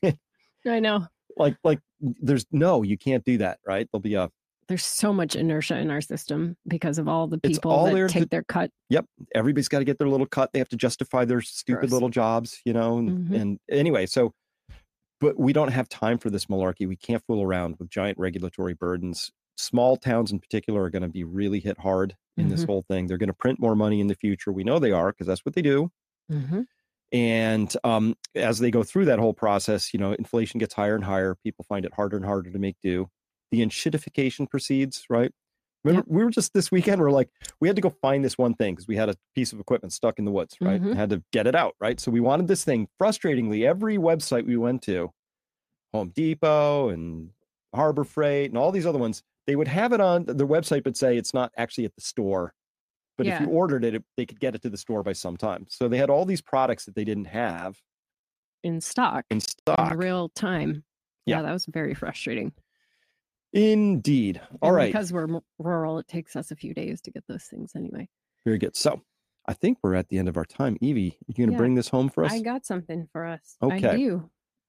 I know. like you can't do that, right? There's so much inertia in our system because of all the It's people all that there take to- their cut. Yep. Everybody's got to get their little cut. They have to justify their stupid Gross. little jobs, you know? Mhm. And anyway, but we don't have time for this malarkey. We can't fool around with giant regulatory burdens. Small towns in particular are going to be really hit hard in this Mhm. whole thing. They're going to print more money in the future. We know they are because that's what they do. Mm-hmm. And as they go through that whole process, you know, inflation gets higher and higher. People find it harder and harder to make do. The enshittification proceeds, right? Remember, we were just this weekend, we had to go find this one thing because we had a piece of equipment stuck in the woods, right? Mhm. Had to get it out, right? So we wanted this thing. Frustratingly, every website we went to, Home Depot and Harbor Freight and all these other ones, they would have it on their website, but say it's not actually at the store. But if Yeah. you ordered it, they could get it to the store by some time. So they had all these products that they didn't have In stock. in stock. In real time. Yeah. Yeah, that was very frustrating. Indeed. All And right. Because we're rural, it takes us a few days to get those things anyway. Very good. So I think we're at the end of our time. Evie, you going to Yeah. bring this home for us? I got something for us. Okay. I do.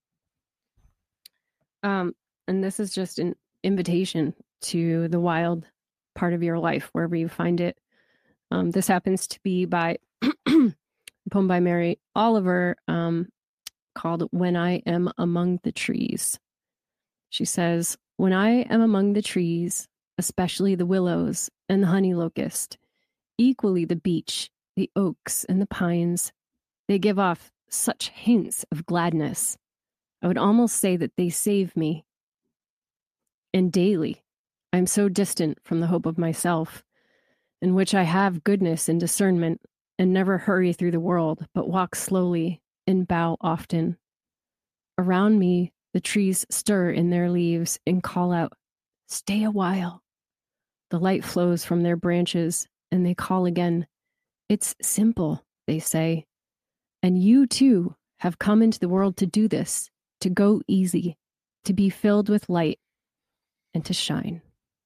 And this is just an invitation to the wild part of your life, wherever you find it. This happens to be by a poem by Mary Oliver called When I Am Among the Trees. She says, when I am among the trees, especially the willows and the honey locust, equally the beech, the oaks, and the pines, they give off such hints of gladness. I would almost say that they save me. And daily, I am so distant from the hope of myself, in which I have goodness and discernment, and never hurry through the world, but walk slowly and bow often. Around me, the trees stir in their leaves and call out, "Stay a while." The light flows from their branches, and they call again. It's simple, they say. And you, too, have come into the world to do this, to go easy, to be filled with light, and to shine.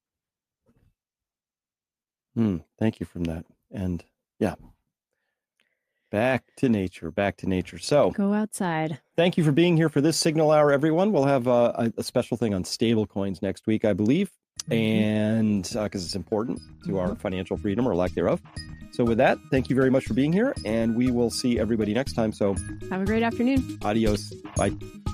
Thank you from that. And yeah, back to nature. So Go outside. thank you for being here for this Signal Hour, everyone. We'll have a special thing on stable coins next week, I believe, and because it's important to our financial freedom or lack thereof. So with that, thank you very much for being here, and we will see everybody next time. So Have a great afternoon. adios. Bye.